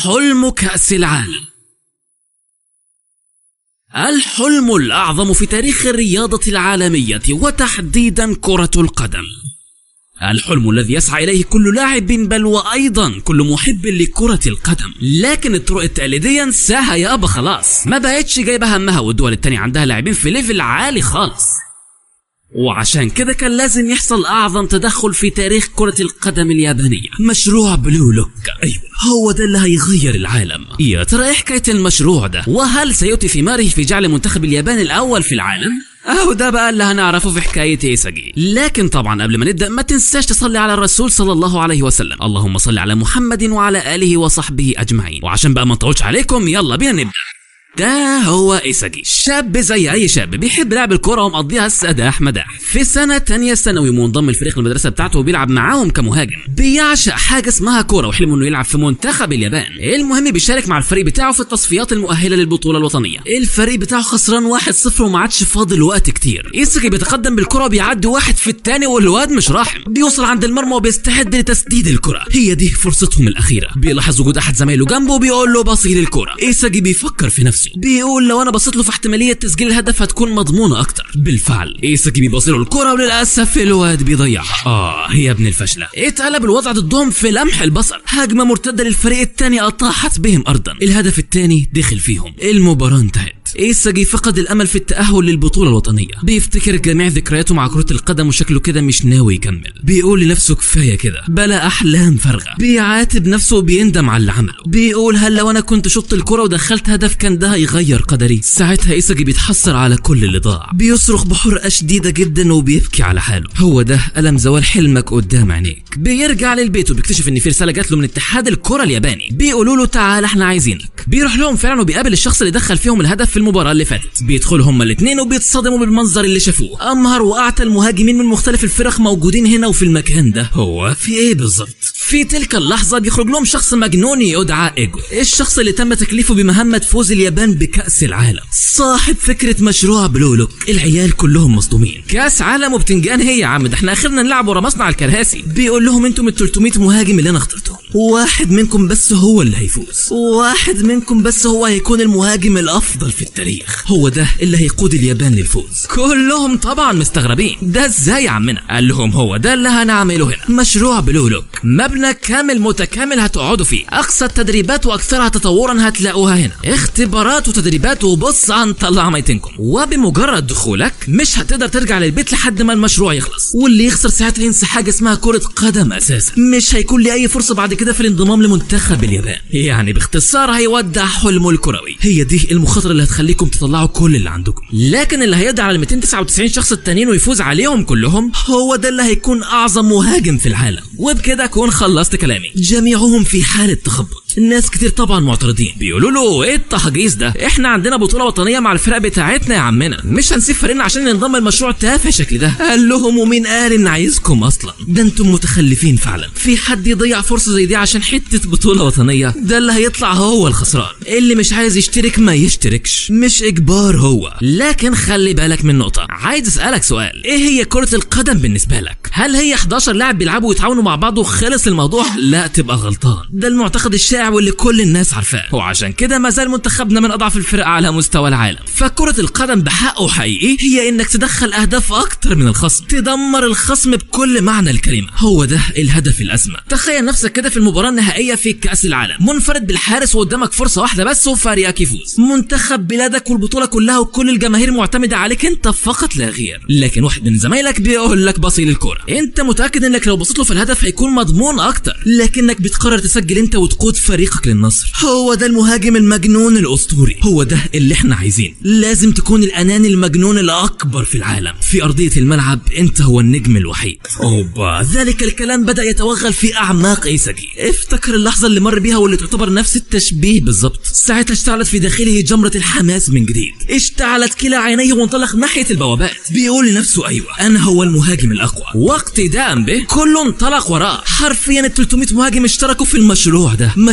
حلم كأس العالم. الحلم الأعظم في تاريخ الرياضة العالمية وتحديدا كرة القدم. الحلم الذي يسعى إليه كل لاعب بل وأيضا كل محب لكرة القدم، لكن الطرق التقليدية انساها يابا خلاص، ما بقتش جايبه همها، والدول التانية عندها لاعبين في ليفل عالي خالص. وعشان كده كان لازم يحصل أعظم تدخل في تاريخ كرة القدم اليابانية، مشروع بلو لوك. أيوة هو ده اللي هيغير العالم. يا ترى ايه حكاية المشروع ده؟ وهل سيؤتي ثماره في جعل منتخب اليابان الأول في العالم؟ اهو ده بقى اللي هنعرفه في حكاية ايساجي. لكن طبعا قبل ما نبدأ ما تنساش تصلي على الرسول صلى الله عليه وسلم. اللهم صل على محمد وعلى آله وصحبه أجمعين. وعشان بقى ما نطولش عليكم يلا بينا نبدأ. ده هو ايساجي، شاب زي اي شاب بيحب لعب الكرة ومقضيها السداح مداح. في سنة تانية ثانوي منضم لفريق المدرسة بتاعته وبيلعب معاهم كمهاجم. بيعشق حاجة اسمها كرة وحلمه انه يلعب في منتخب اليابان. المهم بيشارك مع الفريق بتاعه في التصفيات المؤهلة للبطولة الوطنية. الفريق بتاعه خسران 1-0 وما عادش فاضل وقت كتير. ايساجي بيتقدم بالكرة وبيعدي واحد في التاني والواد مش راحم، بيوصل عند المرمى وبيستعد لتسديد الكرة. هي دي فرصتهم الأخيرة. بيلاحظ وجود أحد زمايله جنبه وبيقول له بصيل الكرة. ايساجي بيفكر في نفسه، بيقول لو انا بصيت له في احتماليه تسجيل الهدف هتكون مضمونه اكتر. بالفعل ايساجي بيبصيله الكره وللاسف الواد بيضيعها. يا ابن الفشله. اتقلب الوضع ضدهم في لمح البصر. هجمه مرتده للفريق الثاني اطاحت بهم ارضا. الهدف الثاني دخل فيهم. المباراه انتهت. ايساجي فقد الامل في التاهل للبطوله الوطنيه. بيفتكر جميع ذكرياته مع كره القدم وشكله كده مش ناوي يكمل. بيقول لنفسه كفايه كده، بلا احلام فارغه. بيعاتب نفسه وبيندم على اللي عمله. بيقول هل لو انا كنت شطت الكره ودخلت هدف كان ده هيغير قدري. ساعتها ايساجي بيتحسر على كل اللي ضاع. بيصرخ بحرقه شديده جدا وبيبكي على حاله. هو ده الم زوال حلمك قدام عينيك. بيرجع للبيت وبيكتشف ان في رساله جات له من اتحاد الكره الياباني، بيقولوا له تعال احنا عايزينك. بيروح لهم فعلا وبيقابل الشخص اللي دخل فيهم الهدف في المباراه اللي فاتت. بيدخلوا هما الاثنين وبيتصدموا بالمنظر اللي شافوه. امهر واعتى المهاجمين من مختلف الفرق موجودين هنا وفي المكان ده. هو في ايه بالظبط؟ في تلك اللحظه بيخرج لهم شخص مجنون يدعى ايجو، الشخص اللي تم تكليفه بمهمه فوز اليابان بكاس العالم، صاحب فكره مشروع بلو لوك. العيال كلهم مصدومين. كاس عالم وبتنجان هي يا عم، ده احنا اخرنا نلعب ورا مصنع الكراسي. بيقول لهم انتم ال 300 مهاجم اللي انا اخترتهم، واحد منكم بس هو اللي هيفوز، واحد منكم بس هو هيكون المهاجم الافضل في التاريخ، هو ده اللي هيقود اليابان للفوز. كلهم طبعا مستغربين، ده ازاي يا عمنا؟ قال لهم هو ده اللي هنعمله هنا، مشروع بلو لوك، مبنى كامل متكامل هتقعدوا فيه، اقصى التدريبات واكثرها تطورا هتلاقوها هنا، اختبارات وتدريبات، وبص هنطلع ميتينكم، وبمجرد دخولك مش هتقدر ترجع للبيت لحد ما المشروع يخلص، واللي يخسر ساعتها ينسى حاجه اسمها كره قدم اساسا، مش هيكون ليه اي فرصه بعد كده في الانضمام لمنتخب اليابان. يعني باختصار هيودع حلمه الكروي. هي دي المخاطره اللي هتخليكم تطلعوا كل اللي عندكم، لكن اللي هيقدر على 299 شخص التانيين ويفوز عليهم كلهم هو ده اللي هيكون اعظم مهاجم في العالم. وبكده اكون خلصت كلامي. جميعهم في حاله تخبط. الناس كتير طبعا معترضين، بيقولوا له ايه التحجيز ده؟ احنا عندنا بطوله وطنيه مع الفرق بتاعتنا يا عمنا، مش هنسيب فريقنا عشان ننضم لمشروع تافه شكل ده. قال لهم ومين قال ان عايزكم اصلا؟ ده انتم متخلفين فعلا. في حد يضيع فرصه زي دي عشان حته بطوله وطنيه؟ ده اللي هيطلع هو الخسران. اللي مش عايز يشترك ما يشتركش، مش اجبار هو. لكن خلي بالك من نقطه، عايز اسالك سؤال، ايه هي كره القدم بالنسبه لك؟ هل هي 11 لاعب بيلعبوا ويتعاونوا مع بعض وخلص الموضوع؟ لا، تبقى غلطان. ده المعتقد الشائع واللي كل الناس عارفاه، وعشان كده ما زال منتخبنا من اضعف الفرق على مستوى العالم. فكرة القدم بحقه حقيقي هي انك تدخل اهداف اكتر من الخصم، تدمر الخصم بكل معنى الكلمة. هو ده الهدف الازمة. تخيل نفسك كده في المباراة النهائية في كأس العالم، منفرد بالحارس وقدامك فرصة واحدة بس وفريقك يفوز، منتخب بلادك والبطولة كلها وكل الجماهير معتمدة عليك انت فقط لا غير، لكن واحد من زمايلك بيقول لك بصيل الكرة. انت متأكد انك لو بصيت له في الهدف هيكون مضمون اكتر، لكنك بتقرر تسجل انت وتقود فريقك للنصر. هو ده المهاجم المجنون الاسطوري، هو ده اللي احنا عايزين. لازم تكون الاناني المجنون الاكبر في العالم. في ارضية الملعب انت هو النجم الوحيد. اوبا، ذلك الكلام بدأ يتوغل في اعماق ايساجي. افتكر اللحظة اللي مر بيها واللي تعتبر نفس التشبيه بالظبط. ساعتها اشتعلت في داخله جمرة الحماس من جديد، اشتعلت كلا عينيه وانطلق ناحية البوابات، بيقول لنفسه ايوه انا هو المهاجم الاقوى. واقتداء به كله انطلق وراه. حرفيا ال 300 مهاجم اشتركوا في المشروع ده،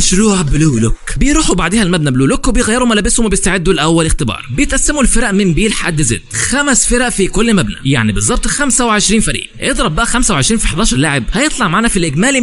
مشروع بلو لوك. بيروحوا بعدها المبنى بلو لوك وبيغيروا ملابسهم وبيستعدوا لاول اختبار. بيتقسموا الفرق من بي لحد زد، 5 فرق في كل مبنى، يعني بالظبط 25 فريق. اضرب بقى 25 في 11 لاعب، هيطلع معانا في الاجمالي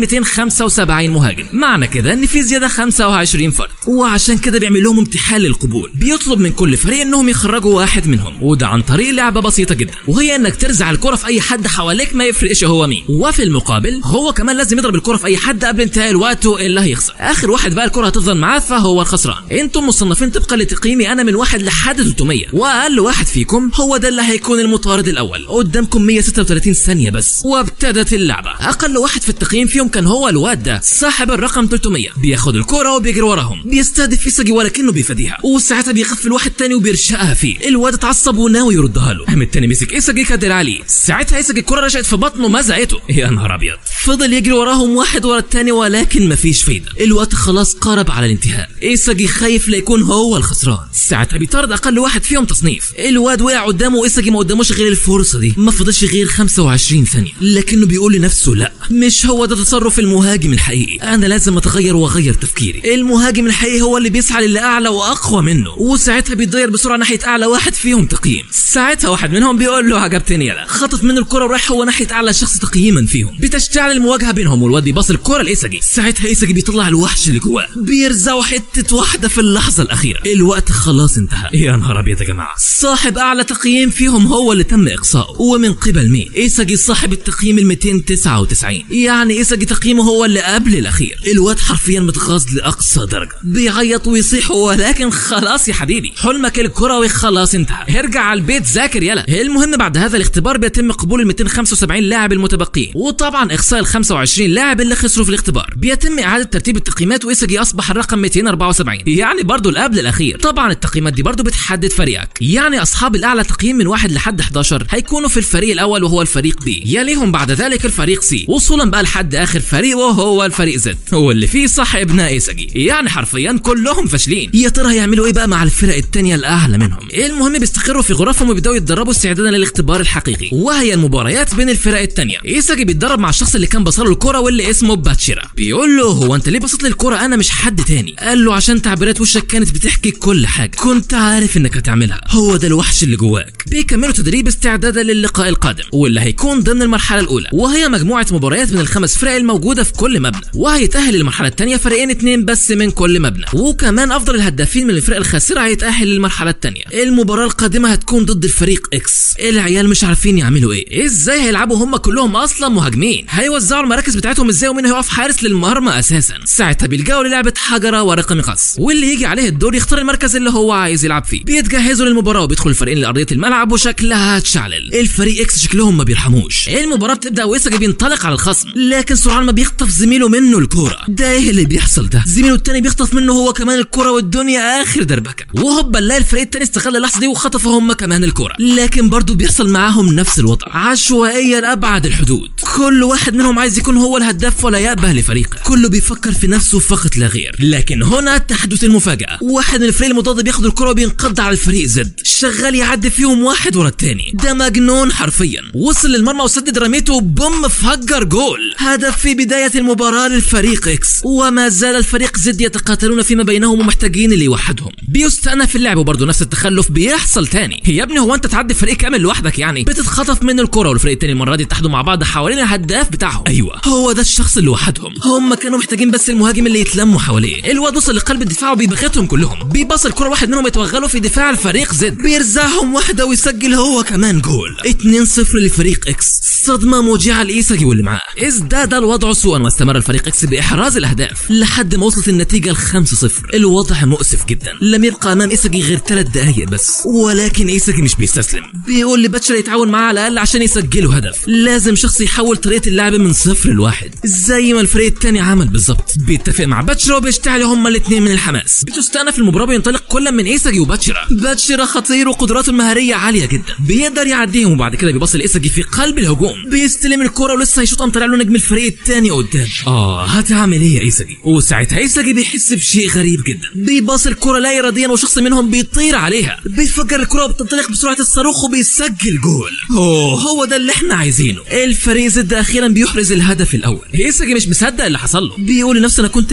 275 مهاجم. معنى كده ان في زياده 25 فرد، وعشان كده بيعمل لهم امتحان للقبول. بيطلب من كل فريق انهم يخرجوا واحد منهم، وده عن طريق لعبه بسيطه جدا، وهي انك ترزع الكره في اي حد حواليك ما يفرقش هو مين. وفي المقابل هو كمان لازم يضرب الكره في اي حد قبل انتهاء الوقت اللي هيخسر. اخر واحد بقى الكره هتفضل معاه فهو الخسران. انتم مصنفين طبقا لتقييمي انا من 1 لحد 300، واقل واحد فيكم هو ده اللي هيكون المطارد الاول. قدامكم 136 ثانيه بس وابتدت اللعبه. اقل واحد في التقييم فيهم كان هو الواد ده صاحب الرقم 300. بياخد الكره وبيجري وراهم، بيستهدف ايساجي ولكنه بيفاديها، وساعتها بيغفل واحد تاني وبيرشقها فيه. الواد اتعصب وناوي يردها له، قام التاني مسك ايساجي كدر عليه. ساعتها ايساجي الكره رشقت في بطنه مزعته. يا نهار ابيض. فضل يجري وراهم واحد ورا التاني ولكن مفيش فايده. الوقت خلاص قارب على الانتهاء. ايساجي خايف ليكون هو الخسران. ساعتها بيطارد اقل واحد فيهم تصنيف. الواد وقع قدامه وايساجي ما قداموش غير الفرصه دي. ما فضلش غير 25 ثانيه، لكنه بيقول لنفسه لا، مش هو ده تصرف المهاجم الحقيقي. انا لازم اتغير واغير تفكيري. المهاجم الحقيقي هو اللي بيسعى للي اعلى واقوى منه. وساعتها بيتضير بسرعه ناحيه اعلى واحد فيهم تقييم. ساعتها واحد منهم بيقول له عجبتني يلا، خطف منه الكره وراح هو ناحيه اعلى شخص تقييما فيهم. بتشتعل المواجهه بينهم والواد بيباص الكره لايساجي. ساعتها ايساجي بيطلع الوحش اللي جواه، بيرزعه حته واحده في اللحظه الاخيره. الوقت خلاص انتهى. يا نهار ابيض يا جماعه. صاحب اعلى تقييم فيهم هو اللي تم اقصائه، ومن قبل مين؟ ايساجي صاحب التقييم ال 299. يعني ايساجي تقييمه هو اللي قبل الاخير. الواد حرفيا متغاظ لاقصى درجه، بيعيط ويصيح ولكن خلاص يا حبيبي، حلمك الكروي خلاص انتهى، ارجع على البيت ذاكر يلا. المهم بعد هذا الاختبار بيتم قبول ال 275 لاعب المتبقين، وطبعا اقصاء ال 25 لاعب اللي خسروا في الاختبار. بيتم اعاده ترتيب التقييمات وايساجي اصبح الرقم 274، يعني برضو اللي قبل الاخير. طبعا التقييمات دي برضو بتحدد فريقك، يعني اصحاب الاعلى تقييم من 1 لحد 11 هيكونوا في الفريق الاول وهو الفريق بي، يليهم بعد ذلك الفريق سي، وصولا بقى لحد اخر فريق وهو الفريق زد، هو اللي فيه صاحبنا ايساجي. يعني حرفيا كلهم فاشلين. يا ترى هيعملوا ايه بقى مع الفرق الثانيه الاعلى منهم؟ المهم بيستقروا في غرفهم وبيبداوا يتدربوا استعدادا للاختبار الحقيقي، وهي المباريات بين الفرق الثانيه. ايساجي بيتدرب مع الشخص اللي كان بصله الكره واللي اسمه باتشيرا. بيقول له هو انت ليه بصيت لي الكره؟ انا مش حد تاني. قال له عشان تعبيرات وشك كانت بتحكي كل حاجه، كنت عارف انك هتعملها، هو ده الوحش اللي جواك. بيكملوا تدريب استعدادا للقاء القادم واللي هيكون ضمن المرحله الاولى، وهي مجموعه مباريات من ال5 فرق الموجوده في كل مبنى، وهيتاهل للمرحله الثانيه فريقين 2 بس من كل مبنى، وكمان افضل الهدافين من الفرق الخاسره هيتاهل للمرحله الثانيه. المباراه القادمه هتكون ضد الفريق اكس. العيال مش عارفين يعملوا ايه، ازاي هيلعبوا هم كلهم اصلا مهاجمين؟ هيوزعوا المراكز بتاعتهم ازاي ومين هيقف حارس للمرمى اساسا؟ ساعتها بيلجأوا للعبه حجره ورقه مقص، واللي يجي عليه الدور يختار المركز اللي هو عايز يلعب فيه. بيتجهزوا للمباراه وبيدخل الفريقين لارضيه الملعب وشكلها هتشعلل. الفريق اكس شكلهم ما بيرحموش. المباراه بتبدا وايساجي بينطلق على الخصم، لكن سرعان ما بيخطف زميله منه الكوره. ده ايه اللي بيحصل ده؟ زميله التاني بيخطف منه هو كمان الكوره والدنيا اخر دربكه، وهوبا نلاقي الفريق التاني استغل اللحظه دي وخطفوا هم كمان الكوره. لكن برضو بيحصل معاهم نفس الوضع، عشوائيه لابعد الحدود. كل واحد منهم عايز يكون هو الهداف ولا يأبه لفريقه، كله بيفكر في نفسه فقط لا غير. لكن هنا تحدث المفاجاه، واحد من الفريق المضاد بياخد الكوره وبينقض على الفريق زد، شغال يعدي فيهم واحد ورا التاني. ده مجنون حرفيا. وصل للمرمى وسدد رميته بوم فجر جول، هدف في بدايه المباراه للفريق اكس. وما زال الفريق زد يتقاتلون فيما بينهم ومحتاجين اللي يوحدهم. بيستأنف اللعب وبرضه نفس التخلف بيحصل تاني. يا ابني هو انت تعدي فريق كامل لوحدك يعني؟ بتتخطف من الكره والفريق التاني المره دي اتحدوا مع بعض حوالين الهداف بتاعهم. ايوه هو ده الشخص اللي وحدهم، هم كانوا محتاجين بس المهاجم اللي يتلموا حواليه. الواد وصل لقلب الدفاع وبيبغتهم كلهم، بيباص الكره واحد منهم يتوغلوا في دفاع الفريق زد، بيرزعهم واحده ويسجل هو كمان جول. 2-0 لفريق اكس. صدمه موجعه لايساجي واللي معاه. ازداد الوضع سوءا واستمر الفريق اكس باحراز الاهداف لحد ما وصلت النتيجه ل5-0. الوضع مؤسف جدا، لم يبقى امام ايساجي غير 3 دقائق بس، ولكن ايساجي مش بيستسلم. بيقول لباتشيرا يتعاون معاه على الاقل عشان يسجلوا هدف. لازم شخص يحول طريقه اللعب من 0 ل1 زي ما الفريق الثاني عمل بالظبط. بيتفق مع باتشيرا وبيشتعلوا هما الاثنين من الحماس. بتستأنف المباراه بينطلق كل من ايساجي وباتشيرا. باتشيرا خطير وقدراته المهاريه عاليه جدا، بيقدر يعديهم وبعد كده بيبص لايساجي في قلب الهجوم، بيستلم الكره ولسه هيشوطها طلع له نجم الفريق الثاني قدام. هتعمل ايه يا ايساجي؟ وساعتها ايساجي بيحس بشيء غريب جدا، بيباص الكره لا اراديا وشخص منهم بيطير عليها، بيفجر الكره وبتنطلق بسرعه الصاروخ وبيسجل جول. هو ده اللي احنا عايزينه. الفريق زد اخيرا بيحرز الهدف الاول. ايساجي مش مصدق اللي حصل له، بيقول لنفسه انا كنت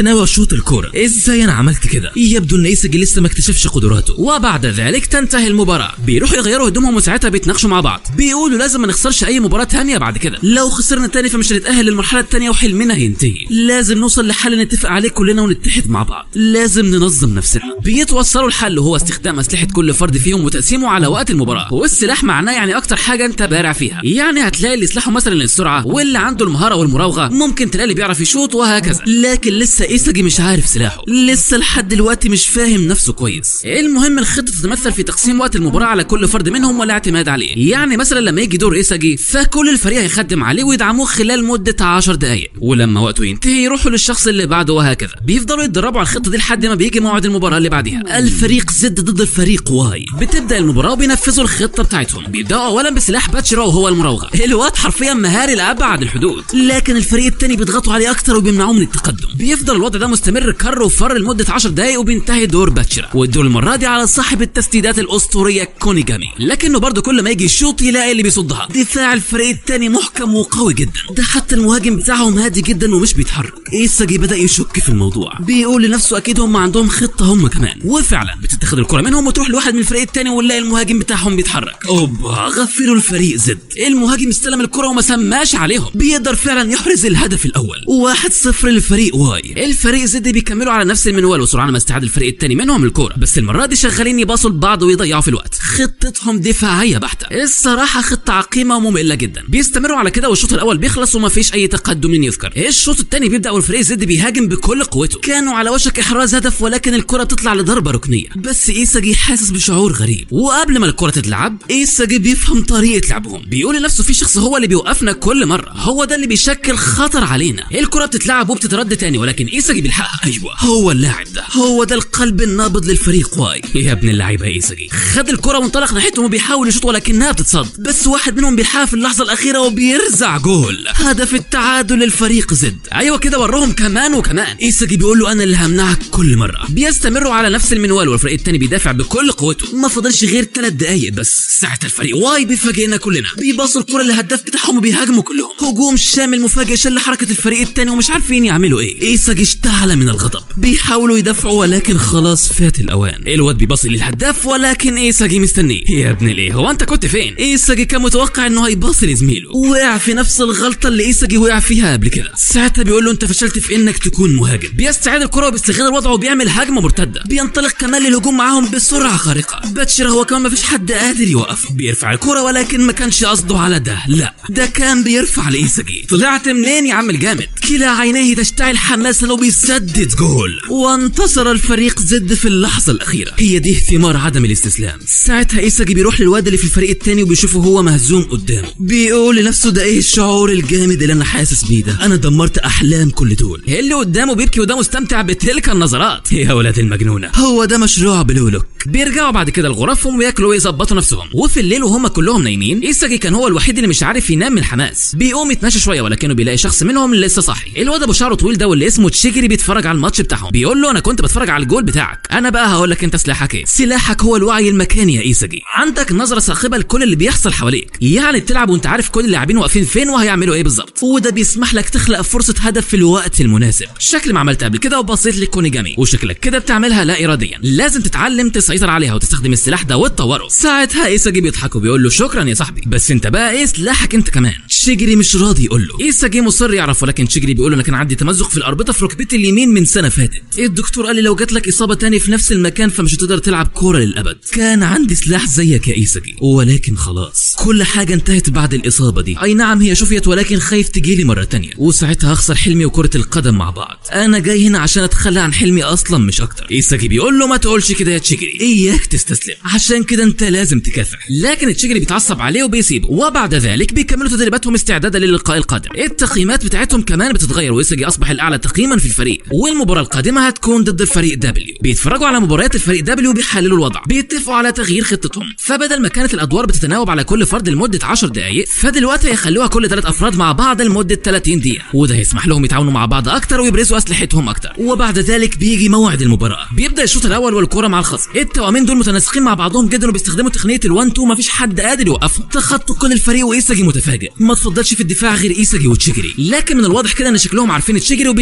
ناوي اشوط الكوره. ازاي انا عملت كده؟ يبدو ان ايساجي لسه ما اكتشفش قدراته. وبعد ذلك تنتهي المباراه، بيروحوا يغيروا هدومهم وساعتها بيتناقشوا مع بعض، بيقولوا لازم ما نخسرش اي مباراه ثانيه بعد كده، لو خسرنا تاني فمش هنتاهل للمرحله الثانيه وحلمنا هينتهي. لازم نوصل لحل نتفق عليه كلنا ونتحد مع بعض، لازم ننظم نفسنا. بيتوصلوا الحل هو استخدام اسلحه كل فرد فيهم وتقسيمه على وقت المباراه. والسلاح معناه يعني اكتر حاجه انت بارع فيها، يعني هتلاقي اللي سلاحه مثلا السرعه، واللي عنده المهاره والمراوغه، ممكن تلاقي اللي بيعرف يشوط وهكذا. لكن لسه ايساجي مش عارف سلاحه، لسه لحد دلوقتي مش فاهم نفسه كويس. المهم الخطه تتمثل في تقسيم وقت المباراه على كل فرد منهم والاعتماد عليه. يعني مثلا لما يجي دور ايساجي فكل الفريق هيخدم عليه ويدعموه خلال مده 10 دقائق، ولما وقته ينتهي يروحوا للشخص اللي بعده وهكذا. بيفضلوا يتدربوا على الخطه دي لحد ما بيجي موعد المباراه اللي بعديها. الفريق زد ضد الفريق واي. بتبدا المباراه وبينفذوا الخطه بتاعتهم. بيبداوا اولا بسلاح باتشيرا وهو المراوغه. الواد حرفيا مهاري لابعد الحدود، لكن الفريق الثاني بيضغطوا عليه اكتر وبيمنعوه من التقدم. بيفضل الوضع ده مستمر كر وفر لمده 10 دقائق وبينتهي دور باتشيرا، والدور المره دي على صاحب التسديدات الاسطوريه كونيجامي. لكنه برضه كل ما يجي يشوط يلاقي اللي بيصدها. دفاع الفريق الثاني محكم وقوي جدا، ده حتى المهاجم بتاعهم هادي جدا ومش بيتحرك. ايساجي بدا يشك في الموضوع، بيقول لنفسه اكيد هم عندهم خطه هم كمان. وفعلا بتتاخد الكره منهم وتروح لواحد من الفريق الثاني ونلاقي المهاجم بتاعهم بيتحرك. اوبا، غفلوا الفريق زد. المهاجم استلم الكره وما سماش عليهم، بيقدر فعلا يحرز الهدف الاول. 1-0 للفريق واي. الفريق زد بيكملوا على نفس المنوال وسرعان ما استعاد الفريق الثاني منهم الكره، بس المره دي شغالين يباصوا لبعض ويضيعوا في الوقت. خطتهم دفاعيه بحته، الصراحه خطه عقيمه وممله جدا. بيستمروا على كده والشوط الاول بيخلص وما فيش اي تقدم يذكر. الشوط الثاني بيبدا والفريق زد بيهاجم بكل قوته. كانوا على وشك احراز هدف ولكن الكره تطلع لضربه ركنيه، بس ايساجي حاسس بشعور غريب. وقبل ما الكره تتلعب ايساجي بيفهم طريقه لعبهم، بيقول لنفسه في شخص هو اللي بيوقفنا كل مره، هو ده اللي بيشكل خطر علينا. الكره بتتلعب وبتترد تاني ولكن ايساجي بيلحقها. ايوه هو اللاعب ده، هو ده القلب النابض للفريق واي. يا ابن اللعيبه ايساجي خد الكره وانطلق ناحيتهم وبيحاول يشوط ولكنها بتتصد، بس واحد منهم بيلحقها في اللحظه الاخيره وبيرزع جول. هدف التعادل للفريق زد. ايوه كده وراهم كمان وكمان. ايساجي بيقول له انا اللي همنعك كل مره. بيستمروا على نفس المنوال والفريق الثاني بيدافع بكل قوته. ما فضلش غير 3 دقايق بس. ساعه الفريق واي بيفاجئنا كلنا، بيباصوا الكره للهداف بتاعهم وبيهاجموا كلهم. هجوم شامل مفاجئ شل حركه الفريق الثاني ومش عارفين يعملوا ايه. ايساجي اشتعل من الغضب، بيحاولوا يدافعوا ولكن خلاص فات الاوان. الواد بيباصي للهداف ولكن ايساجي مستنيه. يا ابن الايه هو انت كنت فين؟ ايساجي كان متوقع انه هيباصي لزميله، وقع في نفس الغلطه اللي ايساجي وقع فيها قبل كده. ساعتها بيقول له انت فشلت في انك تكون مهاجم. بيستعيد الكره وبيستغل الوضع وبيعمل هجمه مرتده. بينطلق كمان للهجوم معاهم بسرعه خارقه. باتشيرا هو كمان ما فيش حد قادر يوقفه. بيرفع الكره ولكن ما كانش قصده على ده، لا ده كان بيرفع لايساجي. طلعت منين يا عم الجامد؟ كلا عينيه تشتعل حماسا وبيسدد جول، وانتصر الفريق زد في اللحظه الاخيره. هي دي ثمار عدم الاستسلام. ساعتها ايساجي بيروح للواد اللي في الفريق الثاني وبيشوفه هو مهزوم قدامه. بيقول لنفسه ده ايه الشعور الجامد اللي انا حاسس بيه ده؟ انا دمرت احلام كل دول. اللي قدامه بيبكي وده مستمتع بتلك النظرات. يا ولاد المجنونه، هو ده مشروع بلولوك. بيرجعوا بعد كده لغرفهم وياكلوا ويظبطوا نفسهم. وفي الليل وهم كلهم نايمين ايساجي كان هو الوحيد اللي مش عارف ينام من الحماس. بيقوم يتمشى شويه ولكنه بيلاقي شخص منهم لسه صاحي. الواد ابو شعره طويل ده واللي اسمه تشيجري بيتفرج على الماتش بتاعهم. بيقول له انا كنت بتفرج على الجول بتاعك. انا بقى هقول لك انت سلاحك ايه. سلاحك هو الوعي المكاني يا ايساجي. عندك نظره ثاقبه لكل اللي بيحصل حواليك، يعني بتلعب وانت عارف كل اللاعبين واقفين فين وهيعملوا ايه بالظبط، وده بيسمح لك تخلق فرصه هدف في الوقت المناسب. شكل ما عملت قبل كده وبصيت لكونيجامي، وشكلك كده بتعملها لا اراديا. لازم تتعلم تسيطر عليها وتستخدم السلاح ده وتطوره. ساعتها ايساجي بيضحك وبيقول له شكرا يا صاحبي، بس انت بقى ايه سلاحك انت كمان؟ تشيجري مش راضي يقول له. ايساجي مصر يعرف ولكن تشيجري بيقول له انا كان عندي تمزق في الاربطه في ركبتي اليمين من سنه فاتت. الدكتور قال لي لو جات لك اصابه تاني في نفس المكان فمش هتقدر تلعب كوره للابد. كان عندي سلاح زيك يا ايساجي ولكن خلاص كل حاجه انتهت بعد الاصابه دي. اي نعم هي شفيت ولكن خايف تجيلي مره تانية وساعتها هخسر حلمي وكره القدم مع بعض. انا جاي هنا عشان اتخلى عن حلمي اصلا مش اكتر. ايساجي بيقول له ما تقولش كده يا تشيجري، اياك تستسلم عشان كده انت لازم تكافح. لكن تشيجري بيتعصب عليه وبيسيبه، وبعد ذلك بيكملوا تدريباتهم استعدادا للقاء القادم. التقييمات بتاعتهم كمان بتتغير وايساجي اصبح الاعلى تقييما في الفريق، والمباراه القادمه هتكون ضد الفريق دبليو. بيتفرجوا على مباريات الفريق دبليو وبيحللوا الوضع، بيتفقوا على تغيير خطتهم. فبدل ما كانت الادوار بتتناوب على كل فرد لمده 10 دقائق فدلوقتي هيخلوها كل 3 افراد مع بعض لمده 30 دقيقه، وده هيسمح لهم يتعاونوا مع بعض اكتر ويبرزوا اسلحتهم اكتر. وبعد ذلك بيجي موعد المباراه. بيبدا الشوط الاول والكره مع الخصم. التوامين دول متناسقين مع بعضهم جدا وبيستخدموا تقنيه ال1-2 مفيش حد قادر يوقفهم. تخطوا كل الفريق وايساجي متفاجئ، ما تفضلش في الدفاع غير ايساجي وتشيجري. لكن من الواضح كده ان شكلهم عارفين تشيجري وبيتريقوا عليه.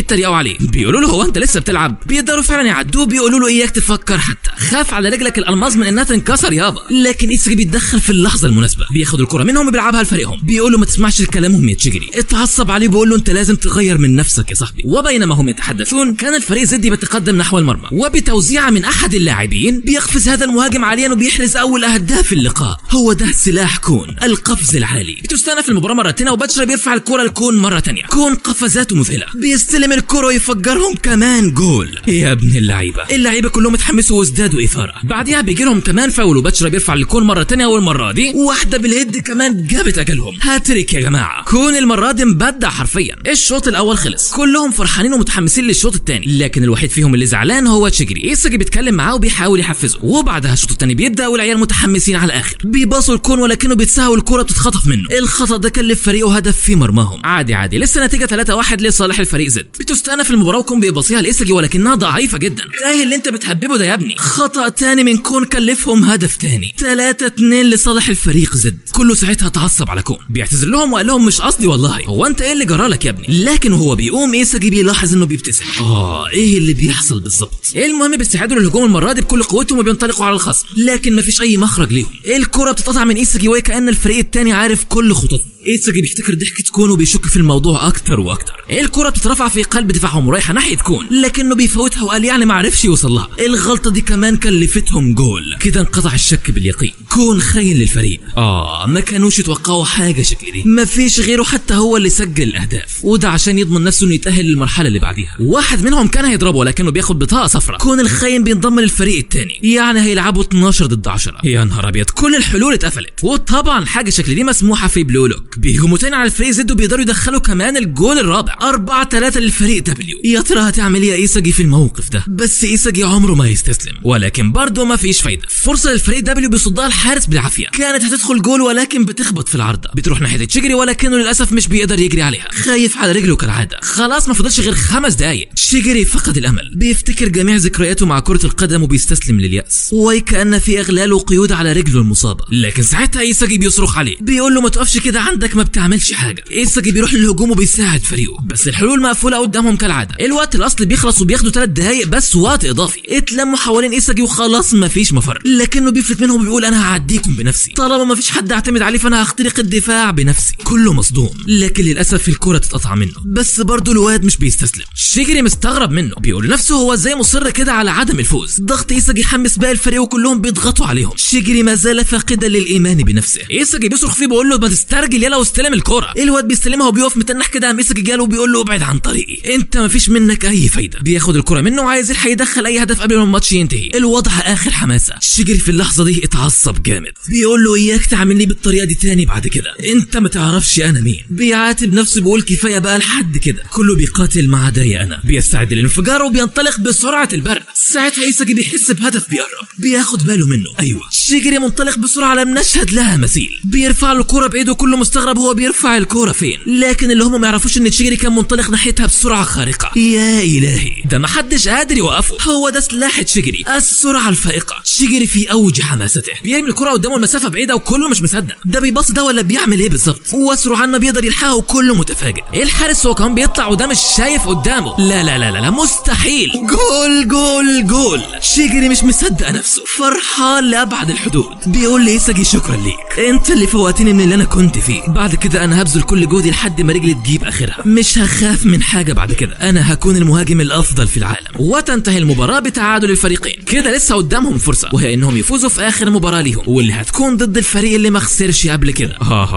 عليه. بيقولوا له هو انت لسه بتلعب؟ بيقدروا فعلا يعدوه. بيقولوا له اياك تفكر حتى، خاف على رجلك الالماظ من انها تنكسر يابا. لكن ايساجي بيتدخل في اللحظه المناسبه، بياخد الكره منهم وبيلعبها لفريقهم. بيقول له ما تسمعش كلامهم يا تشيجري. اتعصب عليه بيقول له انت لازم تغير من نفسك يا صاحبي. وبينما هم يتحدثون كان الفريق زد بيتقدم نحو المرمى، وبتوزيعه من احد اللاعبين بيقفز هذا المهاجم عاليا وبيحرز اول اهداف اللقاء. هو ده سلاح كون، القفز العالي. بتستأنف المباراه مرتين وباتشر بيرفع الكره لكون مره ثانيه. كون قفزاته مذهله، بيستلم الكره ويفجرهم كمان جول. يا ابن اللعيبه كلهم اتحمسوا وازدادوا اثاره. بعديها بيجي لهم كمان فاول وباتشر بيرفع لكون مره ثانيه، والمره دي واحده بالهيد كمان جابت اجلهم. هاتريك يا جماعه. كون المره دي مبدع حرفيا. الشوط الاول خلص، كلهم فرحانين ومتحمسين للشوط الثاني، لكن الوحيد فيهم اللي زعلان هو تشيجري. ايساجي بيتكلم معاه وبيحاول يحفزه، وبعدها الشوط الثاني بيبدا والعيال متحمسين على الاخر. بيباصوا الكون ولكنه بيتساهل والكره بتتخطف منه. الخطا ده كلف فريقه هدف في مرماهم. عادي لسه نتيجه 3-1 لصالح الفريق زد. بتستأنف المباراه وكون بيباصيها لايساجي ولكنها ضعيفه جدا. ايه اللي انت بتحببه ده يا ابني؟ خطا ثاني من كون كلفهم هدف ثاني. 3-2 لصالح الفريق زد. كله ساعتها اتعصب على كون، بيعتذر لهم وقال لهم مش قصدي والله، هو انت ايه اللي جرالك يا ابني؟ لكن وهو بيقوم ايساجي بيلاحظ انه بيبتسم. ايه اللي بيحصل بالظبط؟ المهم بيستعدوا للهجوم المره دي بكل قوتهم وبينطلقوا على الخصم، لكن مفيش اي مخرج ليهم. الكره بتتقطع من ايساجي وكأن الفريق الثاني عارف كل خططهم. ايساجي بيفتكر ضحكة كون وبيشك في الموضوع اكتر واكتر. الكرة بتترفع في قلب دفاعهم ورايحة ناحية كون، لكنه بيفوتها وقال يعني ما عرفش يوصل لها. الغلطة دي كمان كلفتهم جول. كده انقطع الشك باليقين. كون خاين للفريق. ما كانوش يتوقعوا حاجة شكل دي. مفيش غيره حتى هو اللي سجل الاهداف، وده عشان يضمن نفسه انه يتأهل للمرحلة اللي بعديها. واحد منهم كان هيضربه ولكنه بياخد بطاقة صفراء. كون الخاين بينضم للفريق الثاني، يعني هيلعبوا 12 ضد 10. يا نهار ابيض، كل الحلول اتقفلت. وطبعا حاجة شكل دي مسموحة في بلو لوك. بيهجموا تاني على الفريق زد وبيقدروا يدخلوا كمان الجول الرابع. 4-3 للفريق دبليو. يا ترى هتعمل ايه يا ايساجي في الموقف ده؟ بس ايساجي عمره ما يستسلم، ولكن برضه ما فيش فايده. فرصه للفريق دبليو بيصدها الحارس بالعافيه، كانت هتدخل جول ولكن بتخبط في العارضه. بتروح ناحيه تشيجري ولكنه للاسف مش بيقدر يجري عليها، خايف على رجله كالعاده. خلاص ما فضلش غير 5 دقايق. تشيجري فقد الامل، بيفتكر جميع ذكرياته مع كره القدم وبيستسلم للياس، وكأن في اغلال وقيود على رجله المصابه. لكن ساعتها ايساجي بيصرخ عليه، بيقول له ما تقفش كده، عندك ما بتعملش حاجه. ايساجي بيروح للهجوم وبيساعد فريقه، بس الحلول مقفوله قدامهم كالعاده. الوقت الاصلي بيخلص وبياخدوا 3 دقايق بس وقت اضافي. اتلموا حوالين ايساجي وخلاص مفيش مفر، لكنه بيفلت منهم وبيقول انا هعديكم بنفسي، طالما مفيش حد اعتمد عليه فانا هخترق الدفاع بنفسي. كله مصدوم، لكن للاسف الكره تتقطع منه، بس برضه الواد مش بيستسلم. شيجري مستغرب منه، بيقول لنفسه هو ازاي مصر كده على عدم الفوز. ضغط ايساجي حمس باقي الفريق وكلهم بيضغطوا عليهم. شيجري ما زال فاقدا للايمان بنفسه. ايساجي بيصرخ فيه بيقول له ما تسترجل يلا واستلم الكره. الواد بيستلمها وبيقف متنح كده. ايساجي جاله وبيقول له ابعد عن طريقي، انت مفيش منك اي فايده. بياخد الكره منه وعايز يلحق يدخل اي هدف قبل ما الماتش ينتهي. الوضع اخر حماسه. شيجري في اللحظه دي اتعصب جامد، بيقول له اياك تعاملني بالطريقه دي تاني بعد كده، انت ما تعرفش انا مين. بيعاتب نفسه بيقول كفايه بقى لحد كده، كله بيقاتل مع داي انا. بيستعد للانفجار وبينطلق بسرعه البرق. ساعتها ايساجي بيحس بهدف بيقرب، بياخد باله منه. ايوه شيجري منطلق بسرعه لم نشهد لها مثيل. بيرفع له الكره بايده، كله مستغرب هو بيرفع الكره فين، لكن اللي هم ما يعرفوش ان شيجري كان منطلق ناحيتها بسرعه خارقه. يا الهي، ده ما حدش قادر يوقفه. هو ده سلاح شيجري، السرعه الفائقه. شيجري في اوج حماسته بيرمي الكره قدامه المسافه بعيده وكله مش مصدق ده بيباص ده ولا بيعمل ايه بالظبط، وسرعان ما بيقدر يلحقه وكله متفاجئ. الحارس هو كمان بيطلع وده مش شايف قدامه. لا لا لا لا مستحيل. جول جول جول. شيجري مش مصدق نفسه، فرحان لابعد الحدود. بيقول لي ايساجي شكرا ليك، انت اللي فوقتني من اللي انا كنت فيه. بعد كده انا هبذل كل جهدي لحد ما رجلي تجيب اخرها، مش هخاف من حاجه بعد كده، انا هكون المهاجم الافضل في العالم. وتنتهي المباراه بتعادل الفريقين. كده لسه قدامهم فرصه، وهي انهم يفوزوا في اخر مباراه ليهم، واللي هتكون ضد الفريق اللي ما خسرش قبل كده،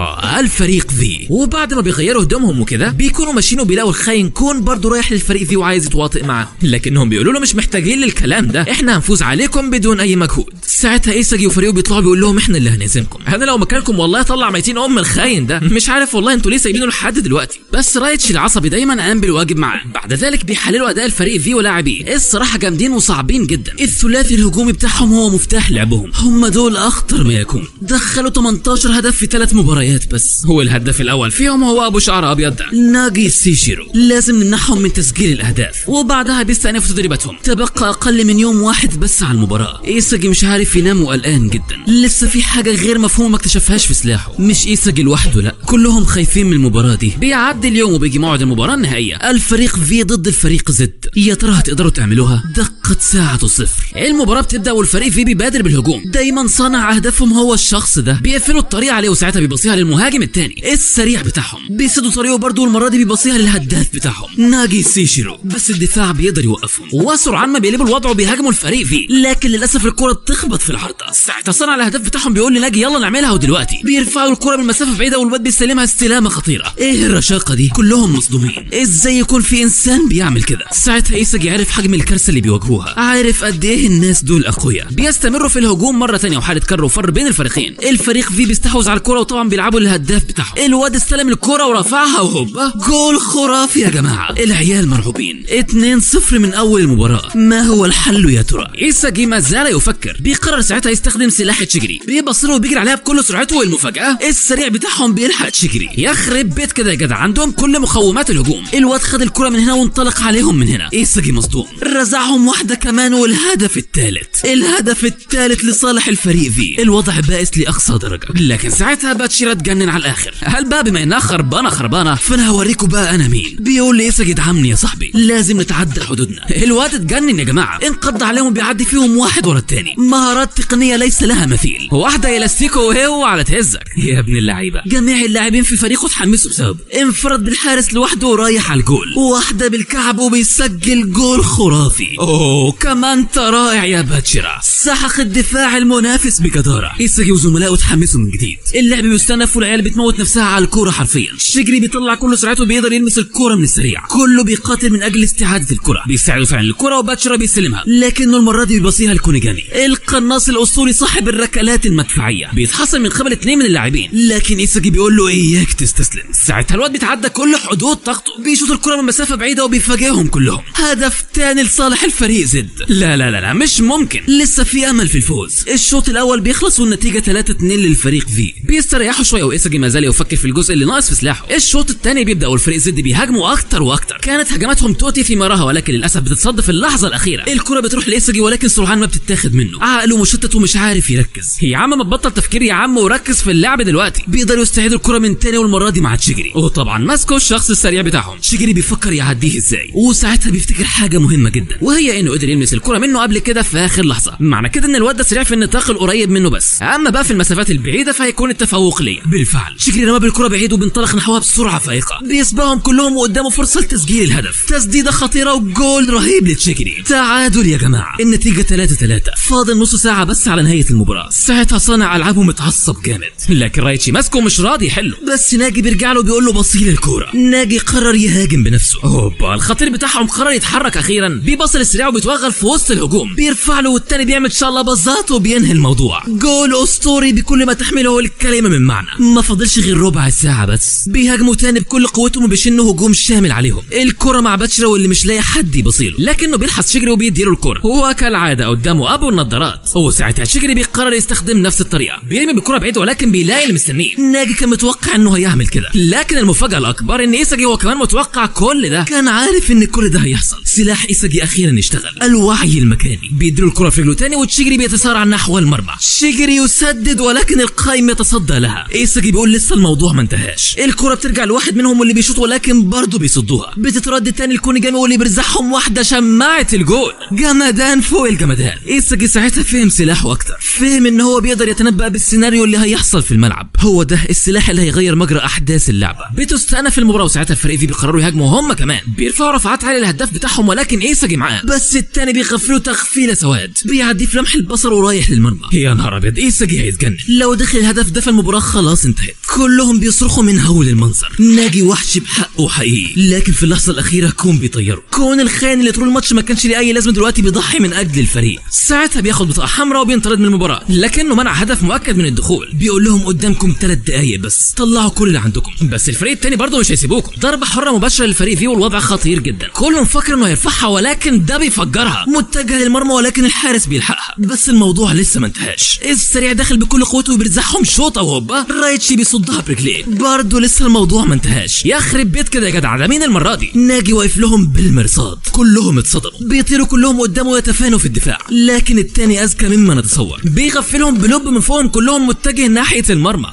الفريق في. وبعد ما بيغيروا هدومهم وكده بيكونوا ماشيين وبيلاقوا الخاين كون برضه رايح للفريق في وعايز يتواطئ معاه، لكنهم بيقولوا له مش محتاجين للكلام ده، احنا هنفوز عليكم بدون اي مجهود. ساعتها ايساجي وفريقه بيطلعوا بيقول لهم احنا اللي هنهزمكم، انا لو مكانكم والله طلع ميتين الخاين ده. مش عارف والله انتوا ليه سايبينه لحد دلوقتي، بس رايتش العصبي دايما قام بالواجب معاه. بعد ذلك بيحللوا اداء الفريق في ولاعبيه، الصراحه جامدين وصعبين جدا. الثلاثي الهجومي بتاعهم هو مفتاح لعبهم، هم دول اخطر ما يكون. دخلوا 18 هدف في 3 مباريات بس، هو الهداف الاول فيهم هو ابو شعر ابيض ده ناجي سيشيرو. لازم نمنعهم من تسجيل الاهداف، وبعدها بيستأنفوا تدريباتهم. تبقى اقل من يوم واحد بس على المباراه. ايساجي مش عارف ينام وقلقان جدا، لسه في حاجه غير مفهومه ما اكتشفهاش في سلاحه. مش ايساجي لوحده، برضه لا، كلهم خايفين من المباراة دي. بيعدي اليوم وبيجي موعد المباراة النهائية، الفريق في ضد الفريق زد. يا ترى هتقدروا تعملوها؟ دقت ساعة صفر. المباراة بتبدأ والفريق في بيبادر بالهجوم، دايما صانع اهدافهم هو الشخص ده. بيقفلوا الطريق عليه وساعتها بيبصيها للمهاجم التاني السريع بتاعهم، بيسدوا طريقه برضه، والمرة دي بيبصيها للهداف بتاعهم ناجي سيشيرو، بس الدفاع بيقدر يوقفهم، وسرعان ما بيقلبوا الوضع وبيهاجموا الفريق في، لكن للاسف الكرة بتخبط في العارضة. ساعتها صانع الاهداف بتاعهم بيقول لناجي يلا نعملها، ودلوقتي بيرفعوا الكرة من مسافة بعيدة والواد بيستلمها استلامة خطيرة. ايه الرشاقة دي؟ كلهم مصدومين، ازاي يكون في انسان بيعمل كده؟ ساعتها ايساجي عرف حجم الكارثة اللي بيواجهوها، عارف قد ايه الناس دول اقوياء. بيستمروا في الهجوم مرة ثانية وحالة كر وفر بين الفريقين. الفريق في بيستحوذ على الكرة وطبعا بيلعبوا للهداف بتاعهم. الواد استلم الكرة ورفعها وهوبا جول خرافي يا جماعة. العيال مرعوبين. 2-0 من اول المباراة. ما هو الحل يا ترى؟ ايساجي ما زال يفكر. بيقرر ساعتها يستخدم سلاح تشيجري، بيبص له وبيجري عليها بكل سرعته، والمفاجأة السريع بتاعهم بيلحق تشيجري. يخرب بيت كده يا جدع، عندهم كل مقومات الهجوم. الواد خد الكرة من هنا وانطلق عليهم من هنا. ايساجي مصدوم، رزعهم واحدة كمان، والهدف الثالث لصالح الفريق في. الوضع بائس لأقصى درجة، لكن ساعتها باتشيرا اتجنن على الآخر. هل بقى بما انها خربانة فانا هوريكم بقى انا مين. بيقول لي ايساجي ادعمني يا صاحبي، لازم نتعدى حدودنا. الواد اتجنن يا جماعة، انقض عليهم بيعدي فيهم واحد ورا التاني، مهارات تقنية ليس لها مثيل. واحدة يلاستيكو وهو على تهزك يا ابن اللعيبة. جميع اللاعبين في فريقه اتحمسوا بسبب انفرد بالحارس لوحده ورايح على الجول، واحدة بالكعب وبيسجل جول خرافي. اوه كمان رائع يا باتشيرا، سحق الدفاع المنافس بجدارة. ايساجي وزملائه اتحمسوا من جديد. اللعب بيستنف والعيال بتموت نفسها على الكورة حرفيا. شيجري بيطلع كل سرعته، بيقدر يلمس الكورة من السريع. كله بيقاتل من اجل استعادة الكرة، بيساعدوا فعلا الكرة وباتشيرا بيستلمها، لكنه المرة دي بيبصيها لكونيجامي القناص الاسطوري صاحب الركلات المدفعية. بيتحصل من قبل 2 من اللاعبين، لكن ايساجي بيقول له اياك تستسلم. ساعتها الواد بيتعدى كل حدود طاقته، بيشوط الكرة من مسافة بعيدة وبيفاجئهم كلهم. هدف تاني لصالح الفريق زد. لا مش ممكن، لسه في امل في الفوز. الشوط الاول بيخلص والنتيجة 3-2 للفريق في. بيستريحوا شوية وايساجي ما زال يفكر في الجزء اللي ناقص في سلاحه. الشوط الثاني بيبدا والفريق زد بيهاجموا اكتر واكتر. كانت هجماتهم توتي في مراها، ولكن للاسف بتتصد في اللحظة الأخيرة. الكرة بتروح لايساجي ولكن سرعان ما بتتاخد منه، عقله مشتت ومش عارف يركز. يا عم ما تبطل تفكير يا عم وركز في اللعب دلوقتي. بيقدروا يستعيدوا الكرة من تاني والمرة دي مع تشيجري، وطبعا ماسكوا الشخص السريع بتاعهم. تشيجري بيفكر يعديه ازاي، وساعتها بيفتكر حاجة مهمة جدا، وهي انه قدر يلمس الكرة منه قبل كده في اخر لحظة. معنى كده ان الواد ده سريع في النطاق القريب منه، بس اما بقى في المسافات البعيدة فهيكون التفوق ليه. بالفعل تشيجري رمى بالكرة بعيد وبينطلق نحوها بسرعة فائقة، بيسبقهم كلهم وقدامه فرصة لتسجيل الهدف. تسديدة خطيرة وجول رهيب لتشيجري. تعادل يا جماعة، النتيجة 3-3. فاضل نص ساعة بس على نهاية المباراة. ساعتها صانع ألعابه متعصب جامد، لكن رايتشي ماسكه مش راضي يحله. بس ناجي بيرجع له بيقول له بصيل الكورة. ناجي قرر يهاجم بنفسه. اوبا الخطير بتاعهم قرر يتحرك أخيرا، بيبصل السريع وبيتوغل في وسط الهجوم، بيرفع له والتاني بيعمل شلبازات وبينهي الموضوع. جول أسطوري بكل ما تحمله الكلمة من معنى. ما فاضلش غير ربع ساعة بس، بيهاجموا تاني بكل قوتهم وبيشنوا هجوم شامل عليهم. الكرة مع باتشيرا واللي مش لاقي حد يبصيله، لكنه بيلحس تشيجري وبيديله الكرة. هو كالعادة قدامه أبو النضارات، وساعتها تشيجري بيقرر يستخدم نفس الطريقة، بيرمي بالكرة بعيد ولكن بيلاقي اللي مستنيه. ناجي كان متوقع انه هيعمل كده، لكن المفاجأة الأكبر ان ايساجي هو كمان متوقع كل ده، كان عارف ان كل ده هيحصل. سلاح ايساجي أخيرا اشتغل، الوعي المكاني. بيديله الكرة في رجله تاني وتشيجري بيتسارع نحو المرمى. تشيجري يسدد ولكن القائم يتصدى لها. ايساجي بيقول لسه الموضوع ما انتهاش. الكرة بترجع لواحد منهم واللي بيشوط ولكن برضه بيصدوها. بتترد تاني لكونيجامي واللي بيرزعهم واحدة شماعة الجول. جمدان فوق الجمدان. ايساجي ساعتها فهم سلاحه اكتر، فهم ان هو بيقدر يتنبأ بالسيناريو اللي هيحصل في الملعب. هو ده السلاح اللي هيغير مجرى احداث اللعبة. بتستأنف المباراة وساعتها الفريق في بيقرروا يهاجموا هم كمان، بيرفعوا رفعات عالية للهداف بتاعهم ولكن ايساجي معاه، بس التاني بيغفلوا تغفيلة سواد، بيعدي في لمح البصر ورايح للمرمى. يا نهار ابيض، ايساجي هيتجنن. لو دخل الهدف ده فالمباراة خلاص انتهت. كلهم بيصرخوا من هول المنظر. ناجي وحش بحقه حقيقي، لكن في اللحظة الأخيرة كون بيطيروا. كون الخاين اللي طول الماتش ما كانش ليه اي لازمة دلوقتي بيضحي من اجل الفريق. ساعتها بياخد بطاقة حمراء وبينطرد من المباراة، لكنه منع هدف مؤكد من الدخول. بيقول لهم قدامكم 3 دقايق بس، طلعوا كل اللي عندكم. بس الفريق التاني برضه مش هيسيبوكم. ضربة حرة مباشرة للفريق فيه والوضع خطير جدا. كله مفكر انه هيرفعها ولكن ده بيفجرها، متجه للمرمى ولكن الحارس بيلحقها. بس الموضوع لسه ما انتهاش، السريع داخل بكل قوته وبيرزعهم شوطه وهوبا رايتشي بيصدها برجليه. برضه لسه الموضوع ما انتهاش. يخرب بيت كده يا جدع، ده مين المره دي؟ ناجي واقف لهم بالمرصاد، كلهم اتصدموا، بيطيروا كلهم قدامه ويتفانوا في الدفاع، لكن التاني اذكى مما نتصور، بيغفلهم بلوب من فوقهم كلهم متجه ناحيه المرمى.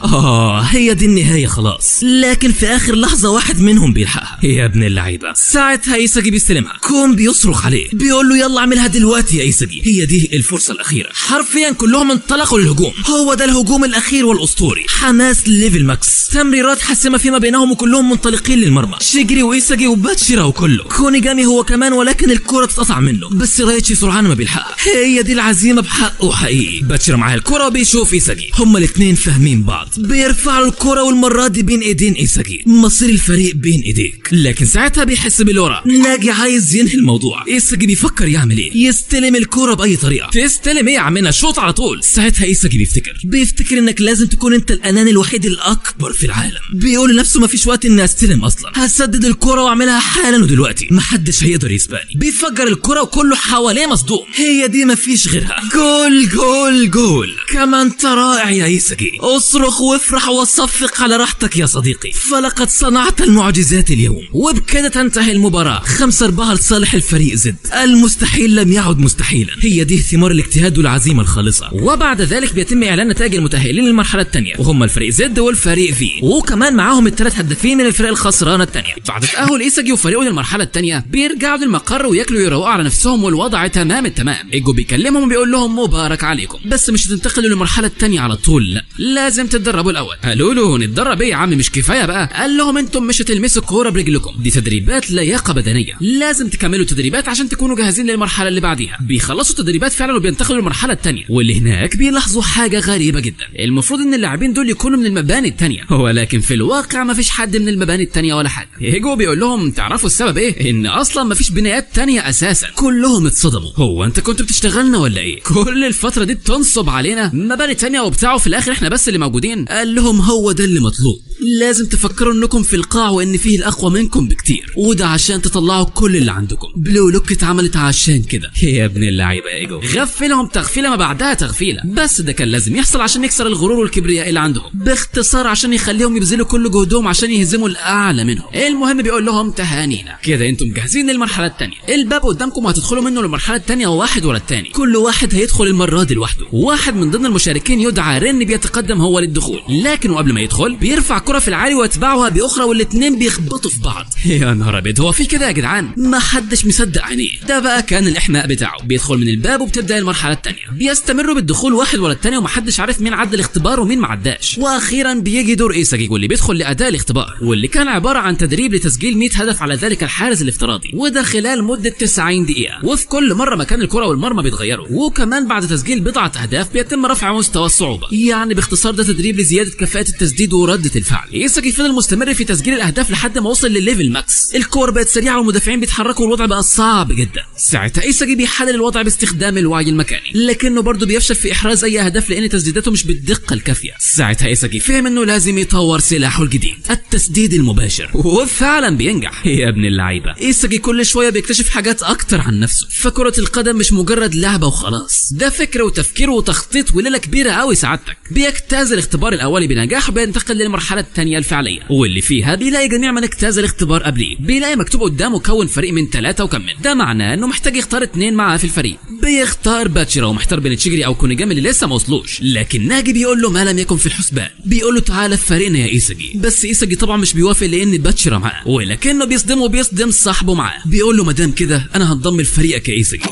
هي دي النهايه خلاص. لكن في اخر لحظه واحد منهم بيلحقها. يا ابن اللعيبه، ساعتها ايساجي بيستلمها، كون بيصرخ عليه بيقول له يلا اعملها دلوقتي يا ايساجي، هي دي الفرصه الاخيره. حرفيا كلهم انطلقوا للهجوم، هو ده الهجوم الاخير والاسطوري، حماس ليفل ماكس، تمريرات حاسمه فيما بينهم وكلهم منطلقين للمرمى، شيجري وايساجي وباتشيرا وكله، كونيجامي هو كمان ولكن الكره اتقطع منه، بس رايتشي سرعان ما بيلحقها. هي دي العزيمه بحقه حقيقي. باتشيرا معاه الكره وبيشوف ايساجي، هما الاثنين فاهمين بعض، بيرفعوا الكره والمره دي بين ايدين ايساجي، مصير الفريق بين ايديك. لكن ساعتها بيحس بالورا، ناجي عايز ينهي الموضوع، ايساجي بيفكر يعمل ايه، يستلم الكره باي طريقه. تستلم ايه يا عمنا، شوط على طول. ساعتها ايساجي بيفتكر انك لازم تكون انت الاناني الوحيد الاكبر في العالم، بيقول لنفسه مفيش وقت اني استلم اصلا، هسدد الكره واعملها حالا ودلوقتي، محدش هيقدر يسبقني. بيفجر الكره وكله حواليه مصدوم، هي دي مفيش غيرها، جول جول جول. كمان انت رائع يا ايساجي، اصرخ وافرح وصفق على راحتك يا صديقي، فلقد صنعت المعجزات اليوم. وبكده تنتهي المباراه 5-4 لصالح الفريق زد. المستحيل لم يعد مستحيلا، هي دي ثمار الاجتهاد والعزيمه الخالصه. وبعد ذلك بيتم اعلان نتائج المتاهلين للمرحله الثانيه، وهم الفريق زد والفريق في، وكمان معاهم الثلاث هدافين من الفرق الخسرانه الثانيه. بعد تاهل ايساجي وفريقه للمرحله الثانيه بيرجعوا للمقر وياكلوا يروقوا على نفسهم والوضع تمام التمام. ايجو بيكلمهم وبيقول لهم مبارك عليكم، بس مش هتنتقلوا للمرحله الثانيه على طول، لا لازم تتدربوا الاول. قالوا له نتدرب ايه يا عم، مش كفايه بقى؟ قال لهم انتم مش هتلمسوا الكوره برجلكم، دي تدريبات لياقه بدنيه، لازم تكملوا تدريبات عشان تكونوا جاهزين للمرحله اللي بعديها. بيخلصوا تدريبات فعلا وبينتقلوا للمرحله الثانيه، واللي هناك بيلاحظوا حاجه غريبه جدا، المفروض ان اللاعبين دول يكونوا من المباني الثانيه، ولكن في الواقع مفيش حد من المباني الثانيه ولا حاجه. ايجو بيقول لهم تعرفوا السبب ايه؟ ان اصلا مفيش بنايات ثانيه اساسا. كلهم اتصدموا، هو انت كنت بتشتغلنا ولا ايه؟ كل الفتره دي بتنصب علينا مباني ثانيه وبتاع، وفي الاخر احنا بس اللي موجودين. قال لهم هو ده اللي مطلوب، لازم تفكروا انكم في القاع وان فيه الاقوى منكم بكتير، وده عشان تطلعوا كل اللي عندكم. بلو لوك اتعملت عشان كده. يا ابن اللعيبه يا ايجو، غفلهم تغفيله ما بعدها تغفيله، بس ده كان لازم يحصل عشان يكسر الغرور والكبرياء اللي عندهم، باختصار عشان يخليهم يبذلوا كل جهدهم عشان يهزموا الاعلى منهم. المهم بيقول لهم تهانينا كده، انتم جاهزين للمرحله الثانيه، الباب قدامكم وهتدخلوا منه للمرحله الثانيه، واحد ورا الثاني، كل واحد هيدخل المره دي لوحده. واحد من ضمن المشاركين يدعى رن بيتقدم هو للدخول، لكن قبل ما يدخل بيرفع كره في العالي ويتبعها باخرى والاثنين بيخبطوا في بعض. يا نهار ابيض، هو في كده يا جدعان؟ ما حدش مصدق عينيه. ده بقى كان الاحماء بتاعه، بيدخل من الباب وبتبدا المرحله الثانيه، بيستمروا بالدخول واحد ورا الثاني ومحدش عارف مين عدى الاختبار ومين ما عداش. واخيرا بيجي دور ايساجي واللي بيدخل لاداء الاختبار، واللي كان عباره عن تدريب لتسجيل 100 هدف على ذلك الحارس الافتراضي، وده خلال مده 90 دقيقه، وفي كل مره مكان الكره والمرمى بيتغيروا، وكمان بعد تسجيل بضعه اهداف بيتم رفع مستوى الصعوبه. يعني باختصار ده تدريب لزياده كفاءه التسديد ورده الفعل. ايساجي فضل مستمر في تسجيل الاهداف لحد ما وصل للليفل ماكس، الكور بقت سريعه والمدافعين بيتحركوا والوضع بقى صعب جدا. ساعتها ايساجي بيحلل الوضع باستخدام الوعي المكاني، لكنه برضه بيفشل في احراز اي اهداف لان تسديداته مش بالدقه الكافيه. ساعتها ايساجي فهم انه لازم يطور سلاحه الجديد، التسديد المباشر، وفعلا بينجح. يا ابن اللعيبه، ايساجي كل شويه بيكتشف حاجات اكتر عن نفسه، فكره القدم مش مجرد لعبه وخلاص، ده فكر وتفكير وتخطيط وليله كبيره قوي. سعادتك بيجتاز الاختبار الاولي بنجاح وبينتقل للمرحله الثانيه الفعليه، واللي فيها بيلاقي جميع من اجتاز الاختبار قبليه، بيلاقي مكتوب قدامه كون فريق من 3 وكمل. ده معناه انه محتاج يختار 2 معاه في الفريق، بيختار باتشيرا ومحتار بين تشيجري او كونيجامي اللي لسه ما وصلوش، لكن ناجي بيقول له ما لم يكن في الحسبان، بيقول له تعالى في فريقنا يا ايساجي. بس ايساجي طبعا مش بيوافق لان باتشيرا معاه، ولكنه بيصدم صاحبه معاه، بيقول له ما دام كده انا هنضم لفريقك يا ايساجي.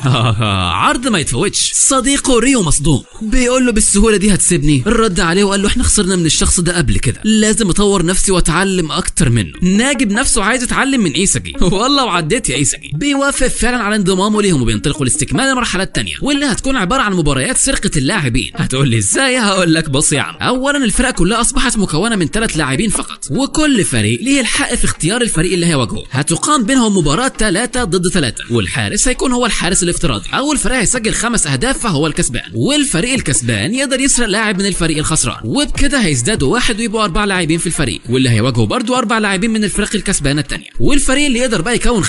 عرض ما يتفوتش. صديقه ريو مصدوم، بيقول له بالسهوله دي هتسيبني؟ الرد عليه وقال له احنا خسرنا من الشخص ده قبل كده، لازم اطور نفسي واتعلم اكتر منه. ناجي بنفسه عايز يتعلم من ايساجي، والله وعديت يا ايساجي. بيوافق فعلا على انضمامه ليهم وبينطلقوا لاستكمال المرحله الثانيه، واللي هتكون عباره عن مباريات سرقه اللاعبين. هتقول لي ازاي؟ هقول لك بص يا عم. اولا الفرق كلها اصبحت مكونه من 3 لاعبين فقط، وكل فريق ليه الحق في اختيار الفريق اللي هيواجهه. هتقام بينهم مباراه 3 ضد 3، والحارس هيكون هو الحارس الافتراضي. اول فريق هيسجل 5 اهداف فهو الكسبان، والفريق الكسبان يقدر يسرق لاعب من الفريق الخسران، وبكده هيزدادوا 1 ويبقوا 4 لاعبين في الفريق، واللي هيواجهوا برضو 4 لاعبين من الفرق الكسبانه الثانيه. والفريق اللي يقدر بقى يكون 5 لاعبين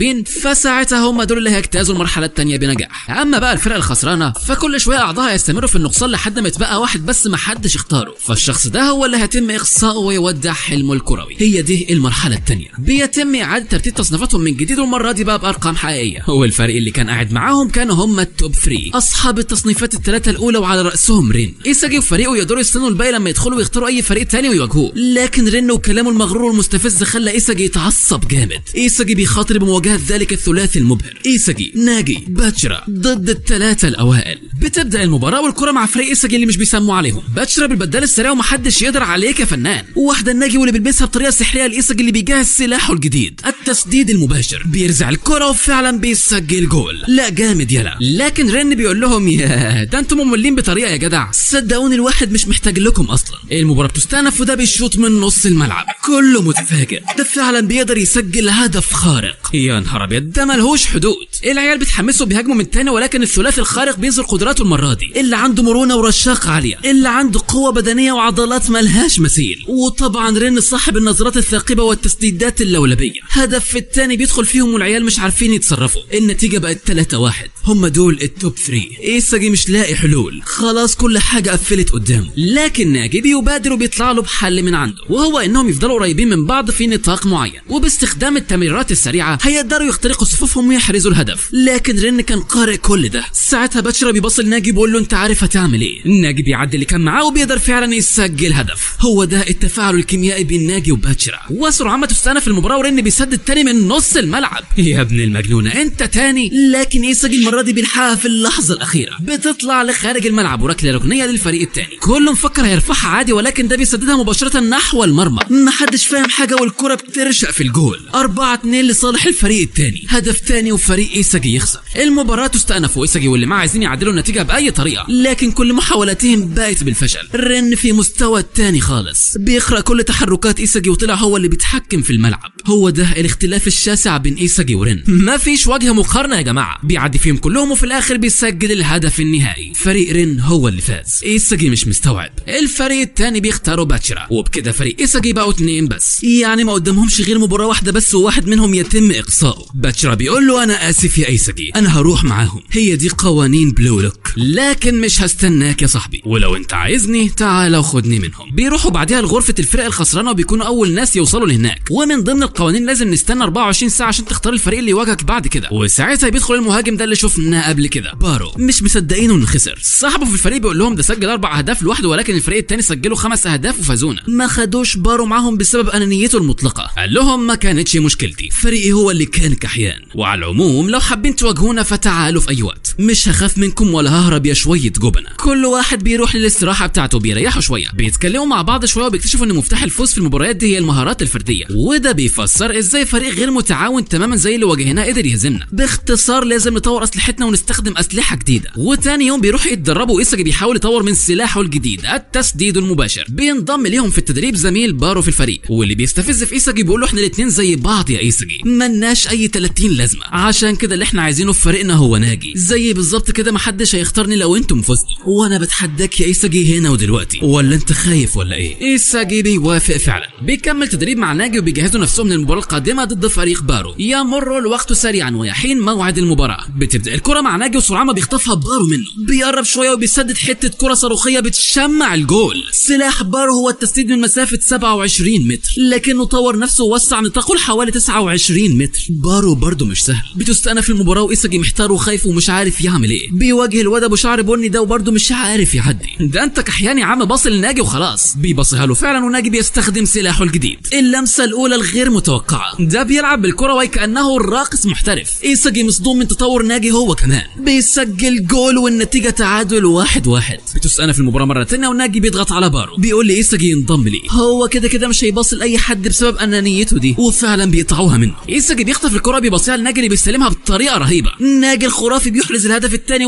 قريبين، فساعتها هم دول اللي هيجتازوا المرحله الثانيه بنجاح. اما بقى الفرق الخسرانه فكل شويه اعضائها يستمروا في النقصان لحد ما يتبقى واحد بس ما حدش اختاره، فالشخص ده هو اللي هيتم اخصائه ويودع حلمه الكروي. هي دي المرحله الثانيه، بيتم اعاده ترتيب تصنيفاتهم من جديد والمره دي بقى بارقام حقيقيه. والفريق اللي كان قاعد معاهم كانوا هم التوب 3 اصحاب التصنيفات الثلاثه الاولى، وعلى راسهم رين. ايساجي وفريقه يقدروا يستنوا الباقي لما يدخلوا ويختاروا اي فريق تاني ويواجهوه، لكن رين وكلامه المغرور والمستفز خلى ايساجي يتعصب جامد. ايساجي بيخاطر بمواجهه ذلك الثلاثي المبهر، ايساجي، ناجي، باتشرا ضد الثلاثه الاوائل. بتبدا المباراه والكره مع فريق ايساجي اللي مش بيسموا عليهم. باتشرا بالبدال السريع ومحدش يقدر عليك يا فنان، وواحده الناجي واللي بيلبسها بطريقه سحريه لايساجي اللي بيجهز سلاحه الجديد، التسديد المباشر. بيرزع الكره وفعلا بيسجل جول. لا جامد يلا. لكن رين بيقول لهم يا ده انتم مملين بطريقه يا جدع، صدقوني الواحد مش محتاج لكم اصلا. المباراه بتستأنف وده بيشوط من نص الملعب، كله متفاجئ، ده فعلا بيقدر يسجل هدف خارق. يا نهار ابيض، ده ملهوش حدود. العيال بيتحمسوا بيهاجموا من تاني، ولكن الثلاثي الخارق بيظهر قدراته المره دي، اللي عنده مرونه ورشاقه عاليه، اللي عنده قوه بدنيه وعضلات ملهاش مثيل. وطبعا رين صاحب النظرات الثاقبه والتسديدات اللولبيه. هدف في الثاني بيدخل فيهم والعيال مش عارفين يتصرفوا. النتيجه بقت 3-1. هم دول التوب 3. ايساجي مش لاقي حلول، خلاص كل حاجه قفلت قدامه. لكن ناجي بيبادر وبيطلع له بحل من عنده، وهو انهم يفضلوا قريبين من بعض في نطاق معين، وباستخدام التمريرات السريعه هيقدروا يخترقوا صفوفهم ويحرزوا الهدف. لكن رين كان قارئ كل ده. ساعتها باتشرا بيبص لناجي بيقول له انت عارف هتعمل ايه. ناجي بيعدي اللي كان معاه وبيقدر فعلا يسجل هدف. هو ده التفاعل الكيميائي بين ناجي وباتشرا. وسرعه ما تستأنف المباراه ورين بيسدد تاني من نص الملعب. يا ابن المجنونه انت تاني. لكن ايساجي المره دي بيلحقها في اللحظه الاخيره، بتطلع لخارج الملعب وركله ركنيه للفريق الثاني. كله مفكر هيرفعها عادي، ولكن ده بيسددها مباشره نحو المرمى. محدش فاهم حاجه والكره بترشق في الجول. 4-2 لصالح الفريق الثاني. هدف ثاني وفريق ايساجي يخسر. المباراه تستأنف وايساجي واللي معاه عايزين يعدلوا النتيجه باي طريقه، لكن كل محاولاتهم بقت بالفشل. رين في مستوى الثاني خالص، بيقرأ كل تحركات ايساجي وطلع هو اللي بيتحكم في الملعب. هو ده الاختلاف الشاسع بين ايساجي ورين، ما فيش وجه مقارنه يا جماعه. بيعدي فيهم كلهم وفي الاخر بيسجل الهدف النهائي. فريق رين هو اللي فاز. ايساجي مش مستوعب. الفريق الثاني بيختاروا باتشرا، وبكده فريق ايساجي بقوا 2 بس، يعني ما قدامهمش غير مباراه واحده بس وواحد منهم يتم اقصائه. باتشرا بيقول له انا اسف يا ايساجي، انا هروح معاهم، هي دي قوانين بلو لوك، لكن مش هستناك يا صاحبي، ولو انت عايزني تعال وخدني منهم. بيروحوا بعدها لغرفه الفرق الخسرانه وبيكونوا اول ناس يوصلوا لهناك، ومن ضمن القوانين لازم نستنى 24 ساعه عشان تختار الفريق اللي يواجهك بعد كده. وساعتها بيدخل المهاجم ده اللي شفناه قبل كده، بارو. مش مصدقينه انه خسر. صاحبه في الفريق بيقول لهم ده سجل 4 أهداف لوحده، ولكن الفريق الثاني سجلوا 5 أهداف وفازونا. ما خدوش بارو معاهم بسبب انانيته المطلقه. قال لهم ما كانتش مشكلتي، فريقي هو اللي كان كحيان، وعلى العموم لو حابين تواجهونا فتعالوا في اي وقت، مش هخاف منكم ولا ههرب يا شويه جبنه. كل واحد بيروح للاستراحه بتاعته، بيريحوا شويه، بيتكلموا مع بعض شويه، وبيكتشفوا ان مفتاح الفوز في المباريات دي هي المهارات الفرديه. وده بيفسر ازاي فريق غير متعاون تماما زي اللي واجهناه قدر يهزمنا. باختصار لازم نطور اسلحتنا ونستخدم اسلحه جديده. وتاني يوم بيروحوا يتدربوا، ايساجي بيحاول يطور من سلاحه الجديد، التسديد المباشر. بينضم ليهم في التدريب زميل بارو في الفريق، واللي بيستفز في ايساجي بيقول له احنا الاثنين زي بعض يا ايساجي، ملناش اي 30 لازمه، عشان كده اللي احنا عايزينه في فريقنا هو ناجي زي بالظبط كده، محدش هيختارني لو انتم فزتوا، وانا بتحداك يا ايساجي هنا ودلوقتي، ولا انت خايف ولا ايه؟ ايساجي بيوافق فعلا. بيكمل تدريب مع ناجي وبيجهزوا نفسهم للمباراه القادمه ضد فريق بارو. يمر الوقت سريعا ويحين موعد المباراه. بتبدا الكره مع ناجي وسرعه ما بيخطفها بارو منه، بيقرب شويه وبيسدد حته كره صاروخيه بتشمع الجول. سلاح بارو هو التسديد من مسافه 27 متر، لكنه طور نفسه ووسع نطاقه لحوالي 29 متر. بارو برضه مش سهل. بتستأنف المباراه وايساجي محتار وخايف ومش عارف يعمل ايه. بيواجه الواد ابو شعر بني ده وبرضه مش عارف يعدي. ده انت كحيان يا عم، باص لناجي وخلاص. بيبصيها له فعلا، وناجي بيستخدم سلاحه الجديد، اللمسه الاولى الغير متوقعه. ده بيلعب بالكره وكانه الراقص محترف. ايساجي مصدوم من تطور ناجي هو كمان، بيسجل جول والنتيجه تعادل 1-1. بتستأنف المباراه مره ثانيه وناجي بيضغط على بارو، بيقول لي ايساجي ينضم ليه، هو كده كده مش هيباصي لاي حد بسبب انانيته دي، وفعلا بيقطعوها منه. ايساجي بيخطف الكره بيبصيها لناجي اللي بيستلمها بطريقه رهيبه. ناجي الخرافي بيحرز الهدف الثاني والتقدم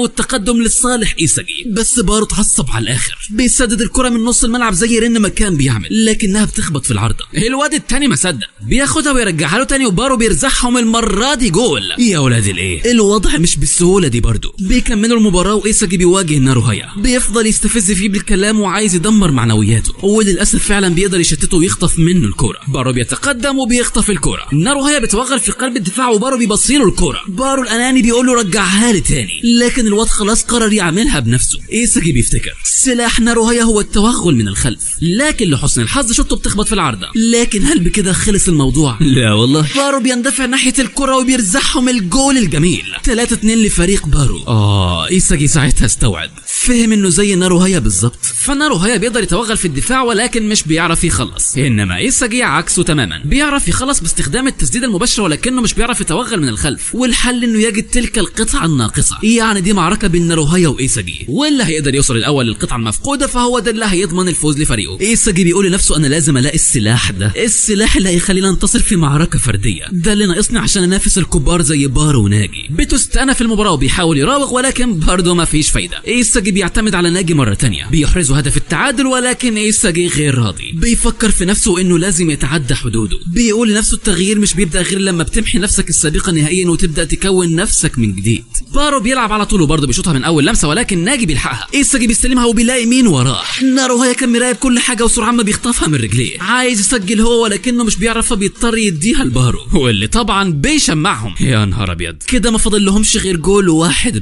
التقدم لصالح ايساجي، بس بارو اتعصب على الاخر، بيسدد الكرة من نص الملعب زي رن ما كان بيعمل، لكنها بتخبط في العارضة. الواد التاني ما صدق، بياخدها ويرجعها له تاني وبارو بيرزعهم المرة دي جول. يا ولاد الايه، الوضع مش بالسهولة دي برضو. بيكملوا المباراة وايساجي بيواجه ناروهايا، بيفضل يستفز فيه بالكلام وعايز يدمر معنوياته، وللاسف فعلا بيقدر يشتته ويخطف منه الكرة. بارو بيتقدم وبيخطف الكرة، ناروهايا بيتوغل في قلب الدفاع وبارو بيبصيله الكرة. بارو الاناني بيقول له رجعها لي تاني، لكن الواد خلاص قرر يعملها بنفسه. ايساجي بيفتكر سلاح ناروهايا هو التوغل من الخلف، لكن لحسن الحظ شوطه بتخبط في العارضة. لكن هل بكده خلص الموضوع؟ لا والله، بارو بيندفع ناحية الكرة وبيرزعهم الجول الجميل 3-2 لفريق بارو. ايساجي ساعتها استوعب، فهم انه زي ناروهايا بالظبط، فناروهايا بيقدر يتوغل في الدفاع ولكن مش بيعرف يخلص، انما ايساجي عكسه تماما، بيعرف يخلص باستخدام التسديد المباشر ولكنه مش بيعرف يتوغل من الخلف. والحل انه يجد تلك القطعة الناقصة، يعني دي معركة بين ناروهايا وايساجي، واللي هيقدر يوصل الاول للقطعة المفقودة فهو ده اللي هيضمن الفوز لفريقه. ايساجي بيقول لنفسه انا لازم الاقي السلاح ده، السلاح اللي هيخلينا ننتصر في معركة فردية، ده اللي ناقصني عشان انافس الكبار زي بارو وناجي. بتستأنف المباراة وبيحاول يراوغ ولكن برضه ما فيش فايدة. ايساجي بيعتمد على ناجي مرة تانية، بيحرزوا هدف التعادل ولكن ايساجي غير راضي، بيفكر في نفسه انه لازم يتعدى حدوده، بيقول لنفسه التغيير مش بيبدأ غير لما بتمحي نفسك السابقة نهائيا وتبدأ تكون نفسك من جديد. بارو بيلعب على طول وبرضه بيشوطها من اول لمسة ولكن ناجي بيلحقها. ايساجي بيستلمها وبيلاقي مين وراه، ناروهايا كان مراقب كل حاجة وسرعان ما بيخطفها من رجليه، عايز يسجل هو ولكنه مش بيعرف فبيضطر يديها لبارو، واللي طبعا بيشمعهم. يا نهار ابيض، كده ما فاضل لهمش غير جول واحد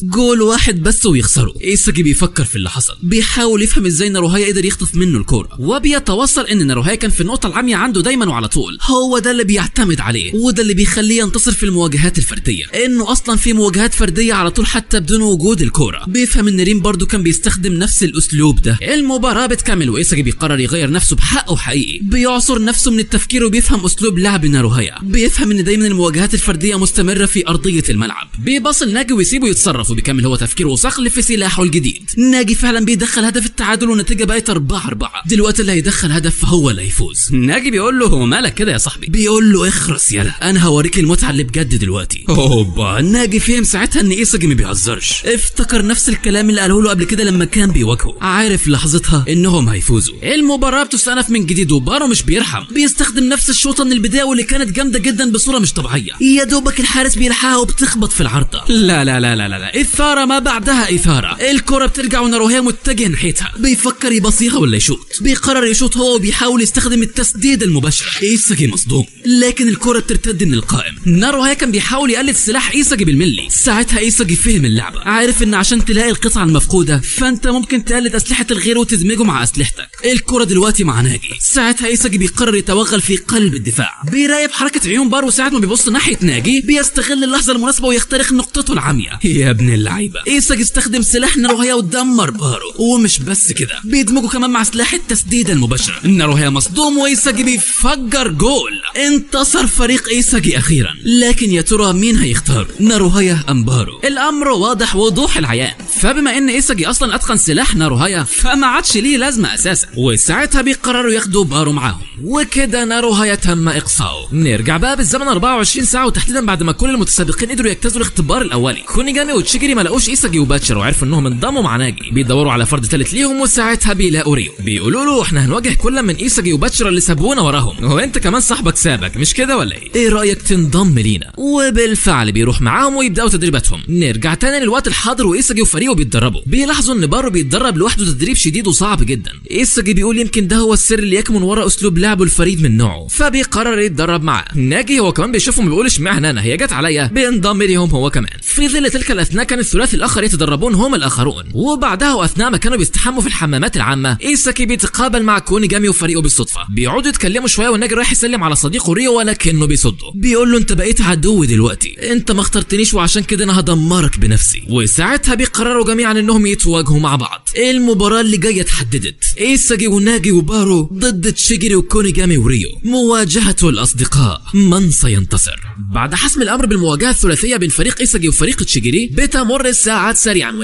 بس ويخسروا. ايساجي بيفكر في اللي حصل، بيحاول يفهم ازاي ناروهايا قدر يخطف منه الكوره، وبيتوصل ان ناروهايا كان في النقطه العاميه عنده دايما وعلى طول، هو ده اللي بيعتمد عليه وده اللي بيخليه ينتصر في المواجهات الفرديه، انه اصلا في مواجهات فرديه على طول حتى بدون وجود الكوره. بيفهم ان رين برضو كان بيستخدم نفس الاسلوب ده. المباراه بتكمل وايساجي بيقرر يغير نفسه بحقه حقيقي، بيعصر نفسه من التفكير وبيفهم اسلوب لعب ناروهايا، بيفهم ان دايما المواجهات الفرديه مستمره في ارضيه الملعب. بيباصل ناجي ويسيبه يتصرف وبيكمل هو تفكيره وصقل في سلاحه الجديد. ناجي فعلا بيدخل هدف التعادل والنتيجه بقت 4-4. دلوقتي اللي هيدخل هدف هو اللي هيفوز. ناجي بيقول له هو مالك كده يا صاحبي؟ بيقول له اخرس يلا، انا هوريك المتعه اللي بجد دلوقتي. اوبا، ناجي فهم ساعتها ان ايساجي ما بيهزرش، افتكر نفس الكلام اللي قاله له قبل كده لما كان بيواجهه، عارف لحظتها انهم هيفوزوا. المباراه بتستأنف من جديد وبارو مش بيرحم، بيستخدم نفس الشوطه من البدايه واللي كانت جامده جدا بصوره مش طبيعيه، يا دوبك الحارس بيلحقها وبتخبط في العارضه. لا لا لا لا لا، اثاره ما بعدها اثاره، الكره بترجع وناروهايا متجه ناحيتها، بيفكر يبصيها ولا يشوط، بيقرر يشوط هو وبيحاول يستخدم التسديد المباشر. ايساجي مصدوم لكن الكره بترتد من القائم. ناروهايا كان بيحاول يقلد سلاح ايساجي بالملي، ساعتها ايساجي فهم اللعبه، عارف ان عشان تلاقي القطعه المفقوده فانت ممكن تقلد اسلحه الغير وتدمجه مع اسلحتك. الكره دلوقتي مع ناجي، ساعتها ايساجي بيقرر يتوغل في قلب الدفاع، بيراقب حركه عيون بارو ساعه ما بيبص ناحيه ناجي، بيستغل اللحظه المناسبه ويخترق نقطته العاميه. يا ابن اللعيبه، ايساجي استخدم سلاح ناروهايا ودمر بارو، ومش بس كده بيدمجه كمان مع سلاح التسديد المباشر. ناروهايا مصدوم وايساجي بيفجر جول، انتصر فريق ايساجي اخيرا. لكن يا ترى مين هيختار، ناروهايا ام بارو؟ الامر واضح وضوح العيان، فبما ان ايساجي اصلا اتقن سلاح ناروهايا فما عادش ليه لازمه اساسا، وساعتها بيقرروا ياخدوا بارو معاهم، وكده ناروهايا تم اقصائه. نرجع بقى بالزمن 24 ساعه وتحديدا بعد ما كل المتسابقين قدروا يجتازوا الاختبار الاولي. كونيجامي وتشيجيري ما لقوش ايساجي وباتشر وعرفوا انهم انضموا مع ناجي، بيدوروا على فرد ثالث ليهم وساعتها بيلاقوا ريو، بيقولوا له احنا هنواجه كل من ايساجي وباتشر اللي سابونا وراهم، هو انت كمان صاحبك سابك مش كده ولا ايه رايك تنضم لينا؟ وبالفعل بيروح معاهم ويبداوا تدريباتهم. نرجع تاني للوقت الحاضر وايساجي وفريقه بيتدربوا، بيلاحظوا ان بارو بيتدرب لوحده تدريب شديد وصعب جدا. ايساجي بيقول يمكن ده هو السر اللي يكمن ورا اسلوب لعبه الفريد من نوعه، فبيقرر يتدرب معاه. ناجي هو كمان بيشوفهم بيقول اشمعنى انا، هي جت عليا، بينضم ليهم هو كمان. في ظل تلك الاثناء كان الثلاثي الاخر يتدربون هم الاخرون، وبعدها واثناء ما كانوا بيستحموا في الحمامات العامه ايساجي بيتقابل مع كونيجامي وفريقه بالصدفه، بيقعدوا يتكلموا شويه وناجي رايح يسلم على صديقه ريو ولكنه بيصده، بيقول له انت بقيت عدو دلوقتي، انت ما اخترتنيش وعشان كده انا هدمرك بنفسي. وساعتها بيقرروا جميعا انهم يتواجهوا مع بعض. المباراه اللي جايه اتحددت، ايساجي وناجي وبارو ضد تشيجيري وكونيجامي وريو، مواجهه الاصدقاء، من سينتصر؟ بعد حسم الامر بالمواجهه الثلاثيه بين فريق ايساجي وفريق تشيجيري بتمر الساعات سريعا ويحين موعد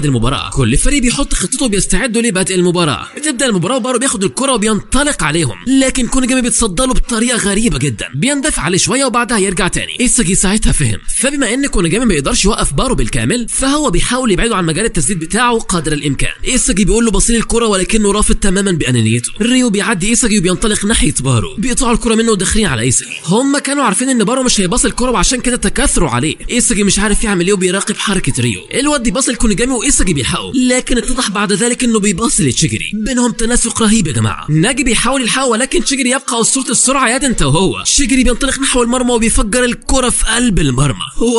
موعد المباراة. كل فريق بيحط خطته وبيستعدوا لبدء المباراة. بتبدأ المباراة وبارو بياخد الكرة وبينطلق عليهم، لكن كونيجامي بيتصدى له بطريقة غريبة جدا، بيندفع عليه شوية وبعدها يرجع تاني. ايساجي ساعتها فهم، فبما ان كونيجامي ما يقدرش يوقف بارو بالكامل فهو بيحاول يبعده عن مجال التسديد بتاعه قدر الامكان. ايساجي بيقول له بصيل الكرة ولكنه رافض تماما بانانيته. ريو بيعدي ايساجي وبينطلق ناحية بارو، بيقطعوا الكرة منه وداخلين على ايساجي. هم كانوا عارفين ان بارو مش هيباص الكرة وعشان كده تكاثروا عليه. ايساجي مش عارف يعمل ايه وبيراقب حركة ريو. الواد بيباصي لكونيجامي وايساجي بيلحقه، لكن اتضح بعد ذلك انه بيباصي لتشيجري. بينهم تناسق رهيب يا جماعة. ناجي بيحاول يلحقه ولكن تشيجري يبقى اسطورة السرعة يد انت وهو. تشيجري بينطلق نحو المرمى وبيفجر الكرة في قلب المرمى.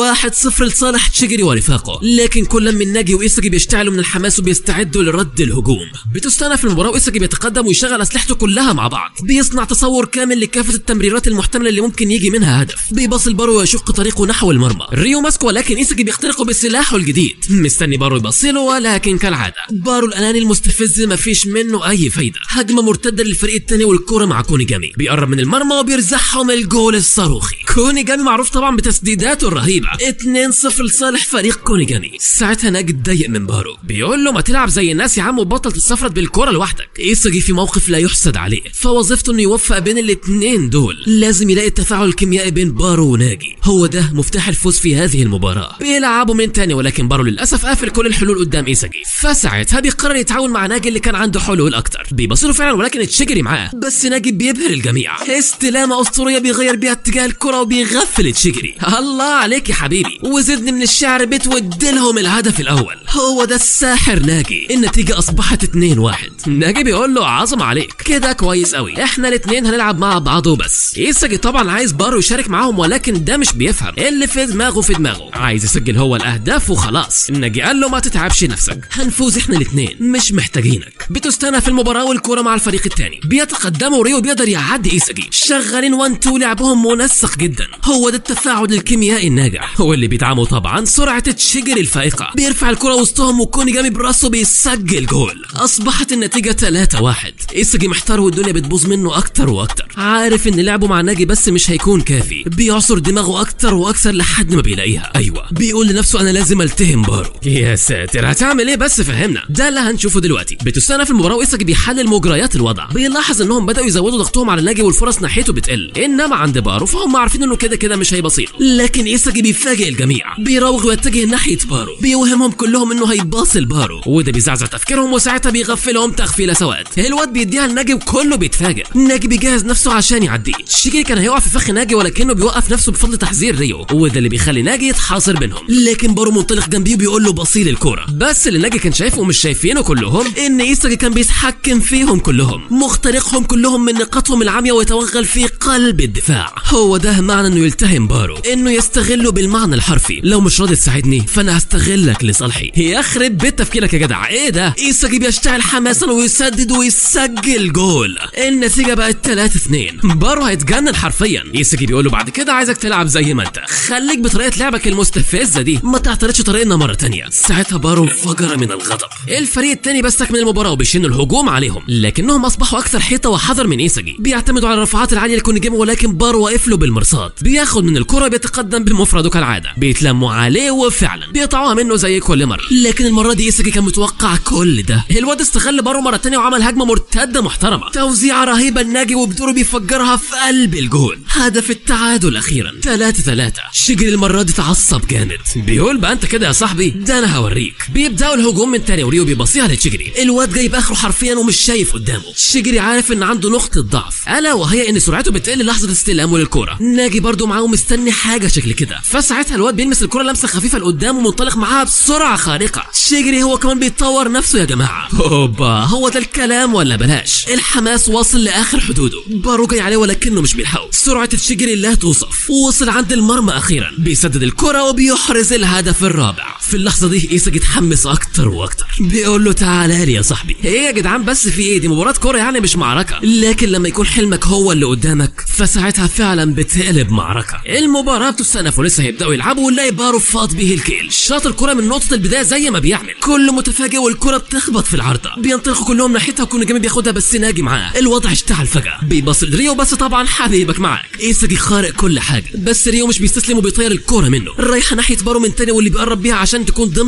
1-0 لصالح تشيجري ورفاقه، لكن كل من ناجي وايساجي بيشتعلوا من الحماس وبيستعدوا لرد الهجوم. بتستأنف المباراة وايساجي بيتقدم ويشغل اسلحته كلها مع بعض، بيصنع تصور كامل لكافة التمريرات المحتملة اللي ممكن يجي منها هدف. بيباصي بارو ويشق طريقه نحو المرمى. ريو ماسكه ولكن ايساجي بيخترقه بسلاحه الجديد، مستني بارو يبصيله ولكن كالعادة بارو الاناني المستفز مفيش منه اي فايدة. هجمة مرتدة للفريق الثاني والكرة مع كونيجامي، بيقرب من المرمى وبيرزعهم الجول الصاروخي. كونيجامي معروف طبعا بتسديداته الرهيبة. 2-0 لصالح فريق كونيجامي. ساعتها ناجي اتضايق من بارو، بيقول له ما تلعب زي الناس يا عم وبطل تتسفرد بالكرة لوحدك. ايساجي في موقف لا يحسد عليه، فوظيفته انه يوفق بين الاثنين دول. لازم يلاقي التفاعل الكيميائي بين بارو وناجي، هو ده مفتاح الفوز في هذه المباراة. بيلعبوا من تاني ولكن بارو للاسف قافل كل الحلول قدام ايساجي، فساعتها بيقرر يتعاون مع ناجي اللي كان عنده حلول اكتر. بيبصيله فعلا ولكن تشيجري معاه، بس ناجي بيبهر الجميع. استلامة اسطورية بيغير بيها اتجاه الكرة وبيغفل تشيجري. الله عليك يا حبيبي، وزدني من الشعر بتودلهم الهدف الاول. هو ده الساحر ناجي. النتيجة اصبحت 2-1. ناجي بيقول له عظمة عليك كده كويس قوي، احنا الاثنين هنلعب مع بعض وبس. ايساجي طبعا عايز بارو يشارك معاهم ولكن ده مش بيفهم، اللي في دماغه عايز يسجل هو الاهداف وخلاص. ناجي قال له ما تتعبش نفسك، هنفوز احنا الاثنين مش محتاجينك. بتستنى في المباراة والكرة مع الفريق الثاني، بيتقدموا ريو بيقدر يعدي ايساجي، شغالين 1-2 لعبهم منسق جدا. هو ده التفاعل الكيميائي الناجح، هو اللي بيدعمه طبعا سرعة تشيجري الفائقة. بيرفع الكرة وسطهم وكونيجامي براسه بيسجل جول. اصبحت النتيجة 3-1. ايساجي محتار والدنيا بتبوظ منه اكتر واكتر، عارف ان لعبه مع ناجي بس مش هيكون كافي. بيعصر دماغه اكتر واكثر لحد ما بيلاقيها. ايوه بيقول لنفسه انا لازم التهم بارو. يا ساتر هتعمل ايه بس فهمنا، ده اللي هنشوفه دلوقتي. بتستنى في المباراة وايساجي بيحلل مجريات الوضع، بيلاحظ انهم بداوا يزودوا ضغطهم على ناجي والفرص ناحيته بتقل، انما عند بارو فهم عارفين انه كده مش هيبصير. لكن ايساجي بيفاجئ الجميع، بيراوغ ويتجه ناحية بارو، بيوهمهم كلهم انه هيباصي لبارو، وده بيزعزع تفكيرهم وساعتها بيغفلهم تغفيله سواد. الواد بيديها لناجي وكله بيتفاجئ. ناجي بيجهز نفسه عشان يعديه. تشيجري كان هيقع في فخ ناجي ولكنه بيوقف نفسه بفضل تحذير ريو، وده اللي بيخلي ناجي يتحاصر بينهم. لكن بارو منطلق جنبيه وبيقول له بصيل الكوره، بس اللي ناجي كان شايفه ومش شايفينه كلهم ان ايساجي كان بيتحكم فيهم كلهم، مخترقهم كلهم من نقاطهم العاميه ويتوغل في قلب الدفاع. هو ده معنى انه يلتهم بارو، انه يستغله بالمعنى الحرفي. لو مش راضي تساعدني فانا هستغلك لصالحي. يخرب بيت تفكيرك يا جدع، ايه ده؟ ايساجي بيشتعل حماسا ويسدد ويسجل جول. النتيجه بقت 3-2. بارو هيتجنن حرفيا. ايساجي بيقول له بعد كده عايزك تلعب زي ما انت، خليك بطريقه لعبك المستفزه دي، ما تعترضش طريقنا مره تانية. ساعتها بارو انفجر من الغضب. الفريق الثاني بيستكمل المباراه وبيشنوا الهجوم عليهم، لكنهم اصبحوا اكثر حيطه وحذر من ايساجي. بيعتمدوا على الرفعات العاليه لكونيجامي ولكن بارو واقف له بالمرصاد، بياخد من الكره بيتقدم بمفرده كالعاده، بيتلموا عليه وفعلا بيقطعوها منه زي كل مره. لكن المره دي ايساجي كان متوقع كل ده. الواد استغل بارو مره ثانيه وعمل هجمه مرتده محترمه، توزيعه رهيبه الناجي وبدوره بيفجرها في قلب الجول. هدف التعادل اخيرا 3-3. تشيجري المره دي اتعصب جامد، بيقول بقى انت كده يا صاحبي ده انا هوريك. بيبداوا الهجوم من تاني وريو بيبصيها لتشيجري. الواد جايب اخره حرفيا ومش شايف قدامه. تشيجري عارف ان عنده نقطه ضعف الا وهي ان سرعته بتقل لحظه استلامه للكره. ناجي برده معاه مستني حاجه شكل كده، فساعتها الواد بيلمس الكره لمسه خفيفه لقدام ومنطلق معاها بسرعه خارقه. تشيجري هو كمان بيتطور نفسه يا جماعه. هوبا هو ده الكلام ولا بلاش؟ الحماس واصل لاخر حدوده. بارو جاي عليه ولكنه مش بيلحقه. سرعه تشيجري لا توصف، ووصل عند المرمى اخيرا، بيسدد الكره وبيحرز الهدف الرابع. في اللحظه دي ايساجي اتحمس اكتر واكتر، بيقول له تعالى لي يا صاحبي. ايه يا جدعان بس في ايه؟ دي مباراه كوره يعني مش معركه. لكن لما يكون حلمك هو اللي قدامك فساعتها فعلا بتقلب معركه. المباراه بتستأنف ولسه هيبداوا يلعبوا ونلاقي بارو فاض به الكيل، شاط الكره من نقطه البدايه زي ما بيعمل، كله متفاجئ والكره بتخبط في العارضه. بينطلقوا كلهم ناحيتها وكونيجامي بياخدها بس ناجي معاه. الوضع اشتعل فجاه، بيبص لريو بس طبعا حبيبك معاك. ايساجي خارق كل حاجه بس ريو مش بيستسلم وبيطير الكره منه رايحه ناحيه بارو من تاني واللي بيقرب بيها عشان تكون ضمن نطاقه.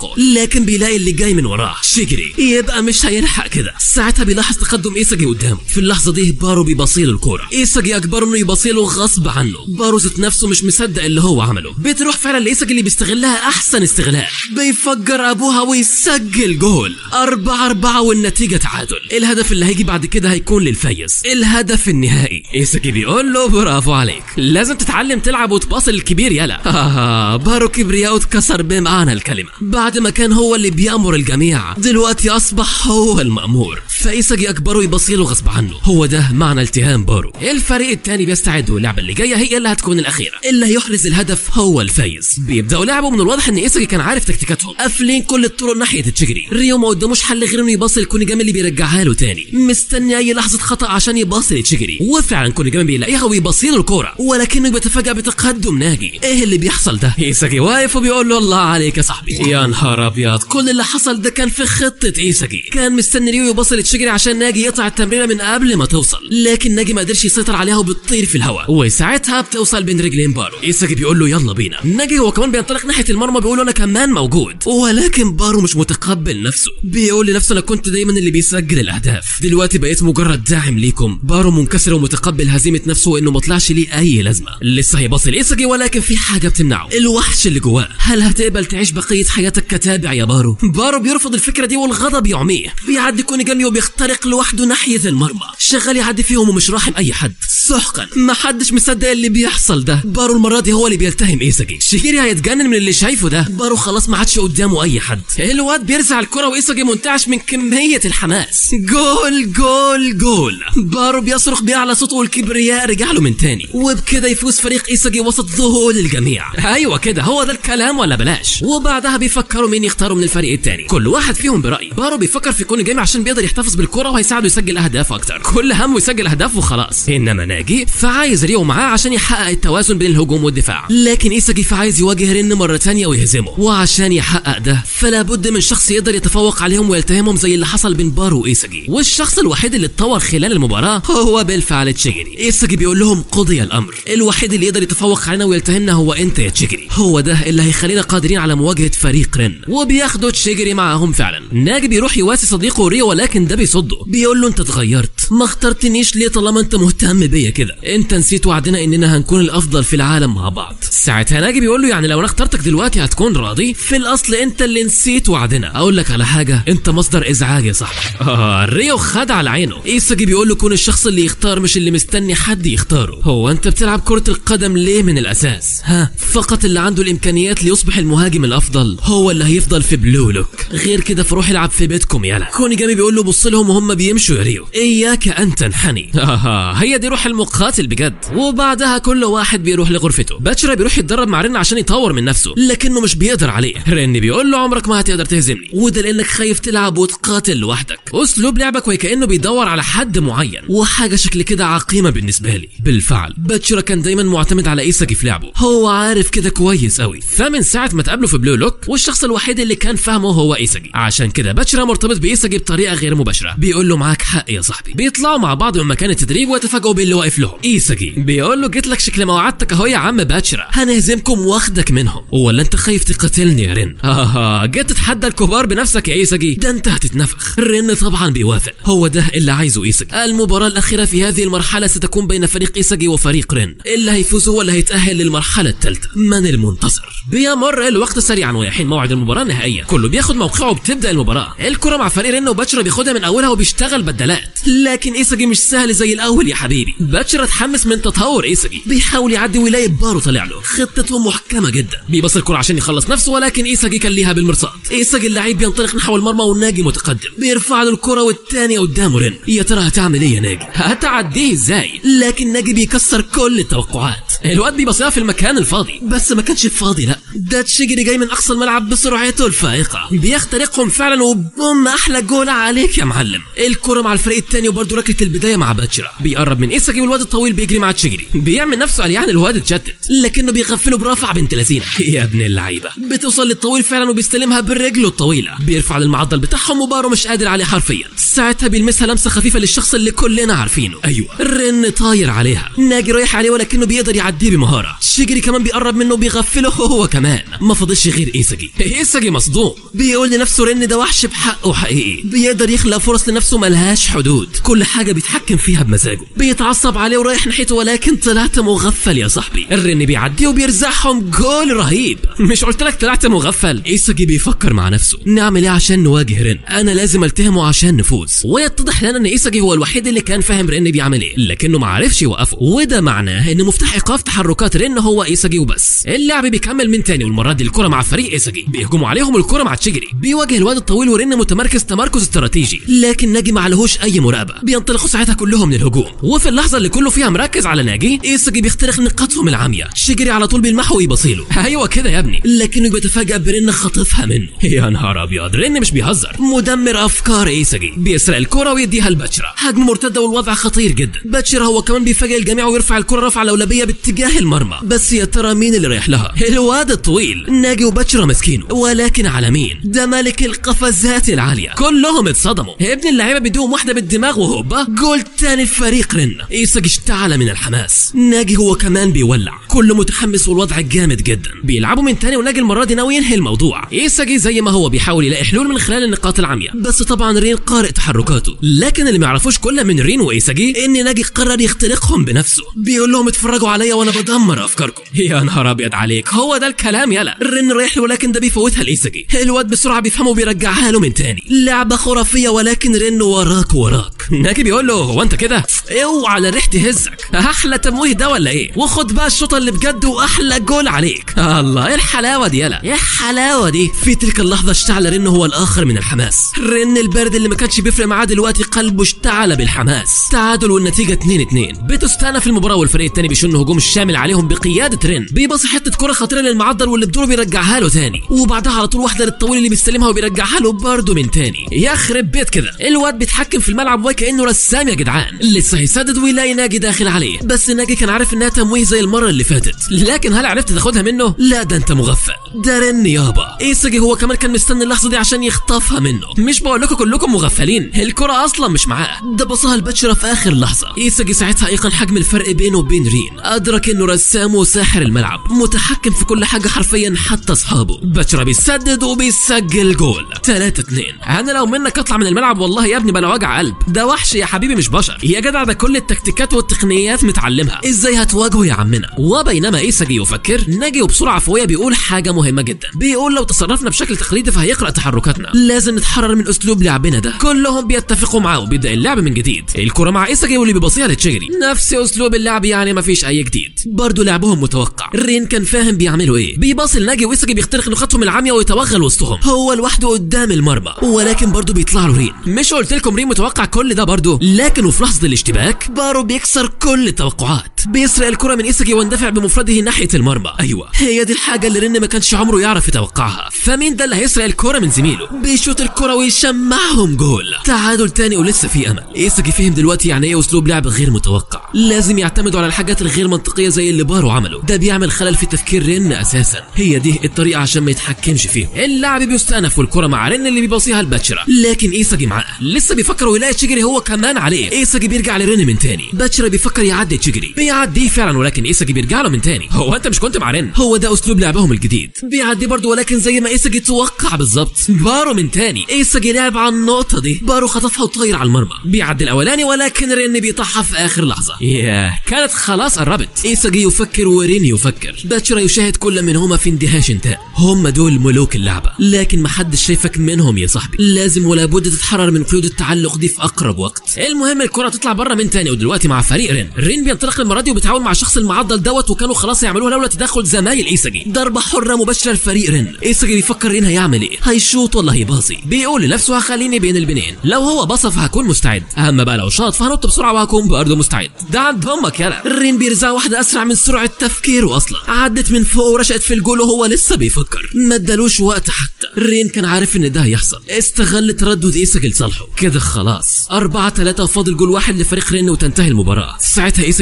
توقعه، لكن بيلاقي اللي جاي من وراه شيجري، يبقى مش هيلحق كده. ساعتها بيلاحظ تقدم ايساجي قدامه. في اللحظه دي بارو بيبصيله الكوره، ايساجي اجبره انه يبصيله غصب عنه. بارو ذات نفسه مش مصدق اللي هو عمله. بتروح فعلا لايساجي اللي بيستغلها احسن استغلال، بيفجر ابوها ويسجل جول 4-4 والنتيجه تعادل. الهدف اللي هيجي بعد كده هيكون للفايز، الهدف النهائي. ايساجي بيقول له برافو عليك، لازم تتعلم تلعب وتباصل الكبير يلا. بارو كبرياءه اتكسر بمعنى الكلمه. بعد ما كان هو اللي بيأمر الجميع دلوقتي اصبح هو المأمور، فايساجي اجبره يبصيله غصب عنه. هو ده معنى التهام بارو. الفريق الثاني بيستعد واللعبه اللي جايه هي اللي هتكون الاخيره، اللي هيحرز الهدف هو الفايز. بيبداوا لعبوا. من الواضح ان ايساجي كان عارف تكتيكاتهم، قافلين كل الطرق ناحيه تشيجري. ريو ما قداموش حل غير انه يباصي لكونيجامي اللي بيرجعها له تاني، مستني اي لحظه خطا عشان يباصي لتشيجري. وفعلا كونيجامي بيلاقيها ويباصي له الكوره، ولكنه بيتفاجئ بتقدم ناجي. ايه اللي بيحصل ده؟ ايساجي واقف وبيقول له الله عليك يا صاحبي. يا نهار ابيض، كل اللي حصل ده كان في خطه ايساجي. كان مستني ريو يباصي لتشيجري عشان ناجي يقطع التمريره من قبل ما توصل، لكن ناجي ما قدرش يسيطر عليها وبتطير في الهواء، وساعتها بتوصل بين رجلين بارو. ايساجي بيقول له يلا بينا. ناجي هو كمان بينطلق ناحيه المرمى بيقول له انا كمان موجود، ولكن بارو مش متقبل نفسه. بيقول لنفسه انا كنت دايما اللي بيسجل الاهداف، دلوقتي بقيت مجرد داعم ليكم. بارو منكسر ومتقبل هزيمه نفسه وانه ما طلعش ليه اي لازمه. لسه هيباصي لايساجي ولكن في حاجه بتمنعه، الوحش اللي جواه. هل هتقبل تعيش بقيه حياتك كتابع يا بارو؟ بارو بيرفض الفكره دي والغضب يعميه. بيعدي كونيجامي وبيخترق لوحده ناحيه المرمى، شغال يعدي فيهم ومش راحم اي حد. سحقا محدش مصدق اللي بيحصل ده. بارو المره دي هو اللي بيلتهم ايساجي. شيجيري هيتجنن من اللي شايفه ده. بارو خلاص ما عادش قدامه اي حد. الواد بيرزع الكره وايساجي منتعش من كميه الحماس. جول جول جول. بارو بيصرخ بأعلى صوته والكبرياء رجع له من تاني، وبكده يفوز فريق ايساجي وسط ذهول الجميع. ايوه كده، هو ده الكلام ولا بلاش؟ وبعدها بيفكروا مين يختاروا من الفريق التاني، كل واحد فيهم برأي. بارو بيفكر في كونيجامي عشان بيقدر يحتفظ بالكره وهيساعده يسجل اهداف اكتر، كل همه يسجل اهداف وخلاص. انما ناجي فعايز ريو معاه عشان يحقق التوازن بين الهجوم والدفاع، لكن ايساجي فعايز يواجه رين مره تانيه ويهزمه، وعشان يحقق ده فلا بد من شخص يقدر يتفوق عليهم ويلتهمهم زي اللي حصل بين بارو وايساجي. والشخص الوحيد اللي اتطور خلال المباراه هو بالفعل تشيجري. ايساجي بيقول لهم قضي الامر، الوحيد اللي يقدر يتفوق علينا ويلتهمنا هو انت يا تشيجري، هو ده اللي هيخلينا قادرين على مواجهه فريق رين. وبياخدوا تشيجري معاهم فعلا. ناجي بيروح يواسي صديقه ريو ولكن ده بيصده، بيقول له انت اتغيرت، ما اخترتنيش ليه طالما انت مهتم بيا كده؟ انت نسيت وعدنا اننا هنكون الافضل في العالم مع بعض. ساعتها ناجي بيقول له يعني لو انا اخترتك دلوقتي هتكون راضي؟ في الاصل انت اللي نسيت وعدنا. اقول لك على حاجه، انت مصدر ازعاج يا صاحبي. ريو خد على عينه. ايساجي بيقول له كون الشخص اللي يختار مش اللي مستني حد يختاره. هو انت بتلعب كره القدم ليه من الاساس؟ فقط اللي عنده الامكانيات ليصبح المهاجم الافضل هو اللي هيفضل في بلو لوك، غير كده فروح العب في بيتكم يلا. كونيجامي بيقول له بص لهم وهم بيمشوا يا ريو، اياك ان تنحني. هي دي روح المقاتل بجد. وبعدها كل واحد بيروح لغرفته. باتشرا بيروح يتدرب مع رين عشان يطور من نفسه، لكنه مش بيقدر عليه. رين بيقول له عمرك ما هتقدر تهزمني، وده لانك خايف تلعب وتقاتل لوحدك. اسلوب لعبك وكانه بيدور على حد معين، وحاجه شكل كده عقيمه بالنسبه لي. بالفعل باتشرا كان دايما معتمد على ايساجي في لعبه، هو عارف كده كويس قوي. فمن ساعه ما تقابلوا في بلو لوك والشخص الوحيد اللي كان فاهمه هو ايساجي، عشان كده باتشرا مرتبط بايساجي بطريقه غير مباشره. بيقول له معاك حق يا صاحبي. بيطلعوا مع بعض من مكان التدريب ويتفاجئوا باللي واقف لهم. ايساجي بيقول له جيت لك شكل ما وعدتك اهو يا عم باتشرا، هنهزمكم واخدك منهم، ولا انت خايف تقتلني يا رين؟ جيت تتحدى الكبار بنفسك يا ايساجي، ده انت هتتنفخ. رين طبعا بيوافق، هو ده اللي عايزه ايساجي. المباراه الاخيره في هذه المرحله ستكون بين فريق ايساجي وفريق رين، اللي هيفوز هو اللي هيتاهل للمرحله الثالثه. من المنتصر؟ بيمر الوقت سريعا ويحين موعد المباراه النهائيه، كله بياخد موقعه وبتبدا المباراه. الكره مع فريق رين وباتشرا بياخدها من اولها وبيشتغل بدلات، لكن ايساجي مش سهل زي الاول يا حبيبي. باتشرا اتحمس من تطور ايساجي، بيحاول يعدي ويلاقي بارو طالع له. خطته محكمه جدا، بيبص الكره عشان يخلص نفسه، ولكن ايساجي كان ليها بالمرصاد. ايساجي اللعيب بينطلق نحو المرمى والناجي متقدم، بيرفع له الكره والثانيه قدامه رين. يا ترى هتعمل ايه يا ناجي؟ هتعديه ازاي؟ لكن ناجي بيكسر كل التوقعات. الواد بيبصيها في المكان الفاضي، بس ما كانش فاضي، لا ده تشيجري جاي من اقصى الملعب بسرعته الفائقه، بيخترقهم فعلا وبوم احلى جول عليك يا معلم. الكره مع الفريق الثاني وبرده ركله البدايه مع باتشرا، بيقرب من ايساجي والواد الطويل بيجري مع تشيجري، بيعمل نفسه قال يعني الواد اتشتت، لكنه بيغفله برافع بنت لذينه يا ابن اللعيبه. بتوصل للطويل فعلا وبيستلمها بالرجل الطويله، بيرفع للمعضل بتاعهم وبارو مش قادر عليه حرفيا. ساعتها بيلمسها لمسه خفيفه للشخص اللي كلنا عارفينه، ايوه رن طاير عليها. ناجي رايح عليه ولكنه بيقدر بيعديه بمهاره. شيجري كمان بيقرب منه وبيغفله هو كمان. ما فاضلش غير ايساجي مصدوم، بيقول لنفسه رن ده وحش بحقه حقيقي، بيقدر يخلق فرص لنفسه ملهاش حدود، كل حاجه بيتحكم فيها بمزاجه. بيتعصب عليه ورايح ناحيته ولكن طلعت مغفل يا صاحبي. الرن بيعديه وبيرزعهم جول رهيب. مش قلت لك طلعت مغفل؟ ايساجي بيفكر مع نفسه نعمل ايه عشان نواجه رن؟ انا لازم التهمه عشان نفوز. ويتضح لنا ان ايساجي هو الوحيد اللي كان فاهم رن بيعمل ايه، لكنه ما عرفش يوقفه، وده معناه ان مفتاح ايقاف تحركات رن هو ايساجي وبس. اللعب بيكمل من تاني، والمره دي الكره مع فريق ايساجي، بيهجموا عليهم الكره مع تشيجري. بيواجه الواد الطويل ورن متمركز تمركز استراتيجي، لكن ناجي ما عليهوش اي مراقبه. بينطلقوا ساعتها كلهم للهجوم، وفي اللحظه اللي كله فيها مركز على ناجي، ايساجي بيخترق نقاطهم العاميه. تشيجري على طول بيلمحه ويبصيله، ايوه كده يا ابني، لكنه بيتفاجئ برن خاطفها منه. يا نهار ابيض، رن مش بيهزر، مدمر افكار ايساجي. بيسرق الكره ويديها لباتشرا، هجمه مرتده والوضع خطير جدا. باتشرا هو كمان بيفاجئ الجميع ويرفع الكره رفعه لولبيه باتجاه المرمى، بس يا ترى مين اللي رايح لها؟ الواد الطويل. ناجي وباتشرا ماسكينه، ولكن على مين؟ ده ملك القفزات العاليه. كلهم اتصدموا، ابن اللعيبه بيدوهم واحده بالدماغ وهوبا جول تاني لفريق رن. ايساجي اشتعل من الحماس، ناجي هو كمان بيولع، كله متحمس والوضع جامد جدا. بيلعبوا من تاني وناجي المره دي ناوي ينهي الموضوع. ايساجي زي ما هو بيحاول يلاقي حلول من خلال النقاط العاميه، بس طبعا رين قارئ تحركاته. لكن اللي ما يعرفوش كل من رين وايساجي ان ناجي قرر يخترقهم بنفسه، بيقول لهم اتفرجوا عليا وانا بدمر افكاركم. يا نهار ابيض عليك، هو ده الكلام. يلا رين رايح له، ولكن ده بيفوتها لايساجي. الواد بسرعه بيفهمه وبيرجعها له من تاني. لعبه خرافيه، ولكن رين وراك. ناجي بيقول له هو انت كده؟ اوعى على ريح تهزك، احلى تمويه ده ولا ايه؟ وخد بقى الشوطه اللي بجد واحلى جول عليك. الله ايه الحلاوه دي، يلا ايه الحلاوه دي. في تلك اللحظه اشتعل رين هو الاخر من الحماس. رين البارد اللي ما كانش بيفرق معاه دلوقتي قلبه اشتعل بالحماس. تعادل والنتيجه 2-2. بتستأنف المباراه والفريق الثاني بيشن هجوم الشامل عليهم بقياده رين. بيبص حته كره خطيره للمعضل واللي بدوره بيرجعها له تاني، وبعدها على طول واحده للطويل اللي بيستلمها وبيرجعها له برده من تاني. يخرب بيت كده، الواد بيتحكم في الملعب وكانه رسام يا جدعان. لسه هيسدد ويلاقي ناجي داخل عليه، بس ناجي كان عارف انها تمويه زي المره اللي فاتت، لكن هل عرفت تاخدها منه؟ لا ده انت مغفل. ده رن يابا. ايساجي هو كمان كان مستني اللحظه دي عشان يخطفها منه. مش بقول لكم كلكم مغفلين، الكره اصلا مش معاه، ده بصها لباتشرا في اخر لحظه. ايساجي ساعتها ايقن حجم الفرق بينه وبين رين، ادرك انه رسام وساحر الملعب، متحكم في كل حاجه حرفيا حتى اصحابه. باتشرا بيسدد وبيسجل جول 3-2. انا لو منك اطلع من الملعب والله يا ابني بلا وجع قلب، ده وحش يا حبيبي مش بشر يا جدع، ده كل التكتيكات والتقنيات متعلمها، ازاي هتواجهه يا عمنا؟ وبينما ايساجي يفكر، ناجي وبسرعه عفويه بيقول حاجه مهمه جدا. بيقول لو تصرفنا بشكل تقليدي فهيقرا تحركاتنا، لازم نتحرر من اسلوب لعبنا ده. كلهم بيتفقوا معاه وبيبدا اللعب من جديد. الكره مع ايساجي واللي بيبصيها لتشيجري، نفس اسلوب اللعب يعني مفيش اي جديد، برضه لعبهم متوقع. رين كان فاهم بيعملوا ايه، بيباصي لناجي وايساجي بيخترق نقاطهم العاميه ويتوغل وسطهم هو لوحده قدام المرمى، ولكن برضه بيطلع له رين. مش قلت لكم رين متوقع كل ده برضه؟ لكن وفي لحظه الاشتباك بارو بيكسر كل التوقعات، بيسرق الكره من ايساجي واندفع بمفرده ناحيه المرمى. ايوه هي دي الحاجه اللي رين ما كانش عمره يعرف يتوقعها. فمين ده اللي هيسرق الكره من زميله؟ بيشوط الكره ويشمعهم جول. تعادل تاني ولسه في امل. ايساجي فهم دلوقتي يعني ايه اسلوب لعب غير متوقع، لازم يعتمدوا على الحاجات الغير منطقيه زي اللي بارو عمله، ده بيعمل خلل في تفكير رين اساسا. هي دي الطريقه عشان ما يتحكمش فيهم. اللاعب بيستأنف والكره مع رين اللي بيباصيها لباتشرا، لكن ايساجي معاه لسه بيفكر ويلاقي تشيجري هو كمان عليه. ايساجي بيرجع لرين من تاني، باتشرا بيفكر يعدي تشيجري، بيعديه فعلا، ولكن ايساجي بيرجع له من تاني. هو انت مش كنت مع رين؟ هو ده اسلوب لعبهم الجديد، بيعدي برضه، ولكن زي ما ايساجي توقع بالظبط. بارو من تاني، ايساجي لعب على النقطه دي، بارو خطفها وطاير على المرمى، بيعدي الاولاني ولكن رين بيطحها في اخر لحظه. كانت خلاص قربت. ايساجي يفكر ورين يفكر، باتشرا يشاهد كل منهما في اندهاش تام. هم دول ملوك اللعبه، لكن محدش شايفك منهم يا صاحبي، لازم ولا بد تتحرر من قيود التعلق دي في اقرب وقت. المهم الكره تطلع بره من تاني، ودلوقتي مع فريق رين بينطلق المره دي وبيتعاون مع شخص المعضل دوت، وكانوا خلاص يعملوها لولا تدخل زمايل ايساجي. ضربه حره مباشره لفريق رين. ايساجي بيفكر رين هيعمل ايه، هيشوط ولا هيباصي؟ بيقول لنفسه هخليني بين البنين، لو هو باص فهكون مستعد، اما بقى لو شاط فهنط بسرعه وهكون برضه مستعد. ده عند امك يلا. رين بيرزع واحده اسرع من سرعه تفكيره اصلا، عدت من فوق ورشقت في الجول وهو لسه بيفكر، ما ادالوش وقت حتى. رين كان عارف ان ده هيحصل، استغل تردد ايساجي لصالحه. كده خلاص 4-3 وفاضل جول واحد لفريق رين وتنتهي المباراه. ساعتها ايساجي اتعصب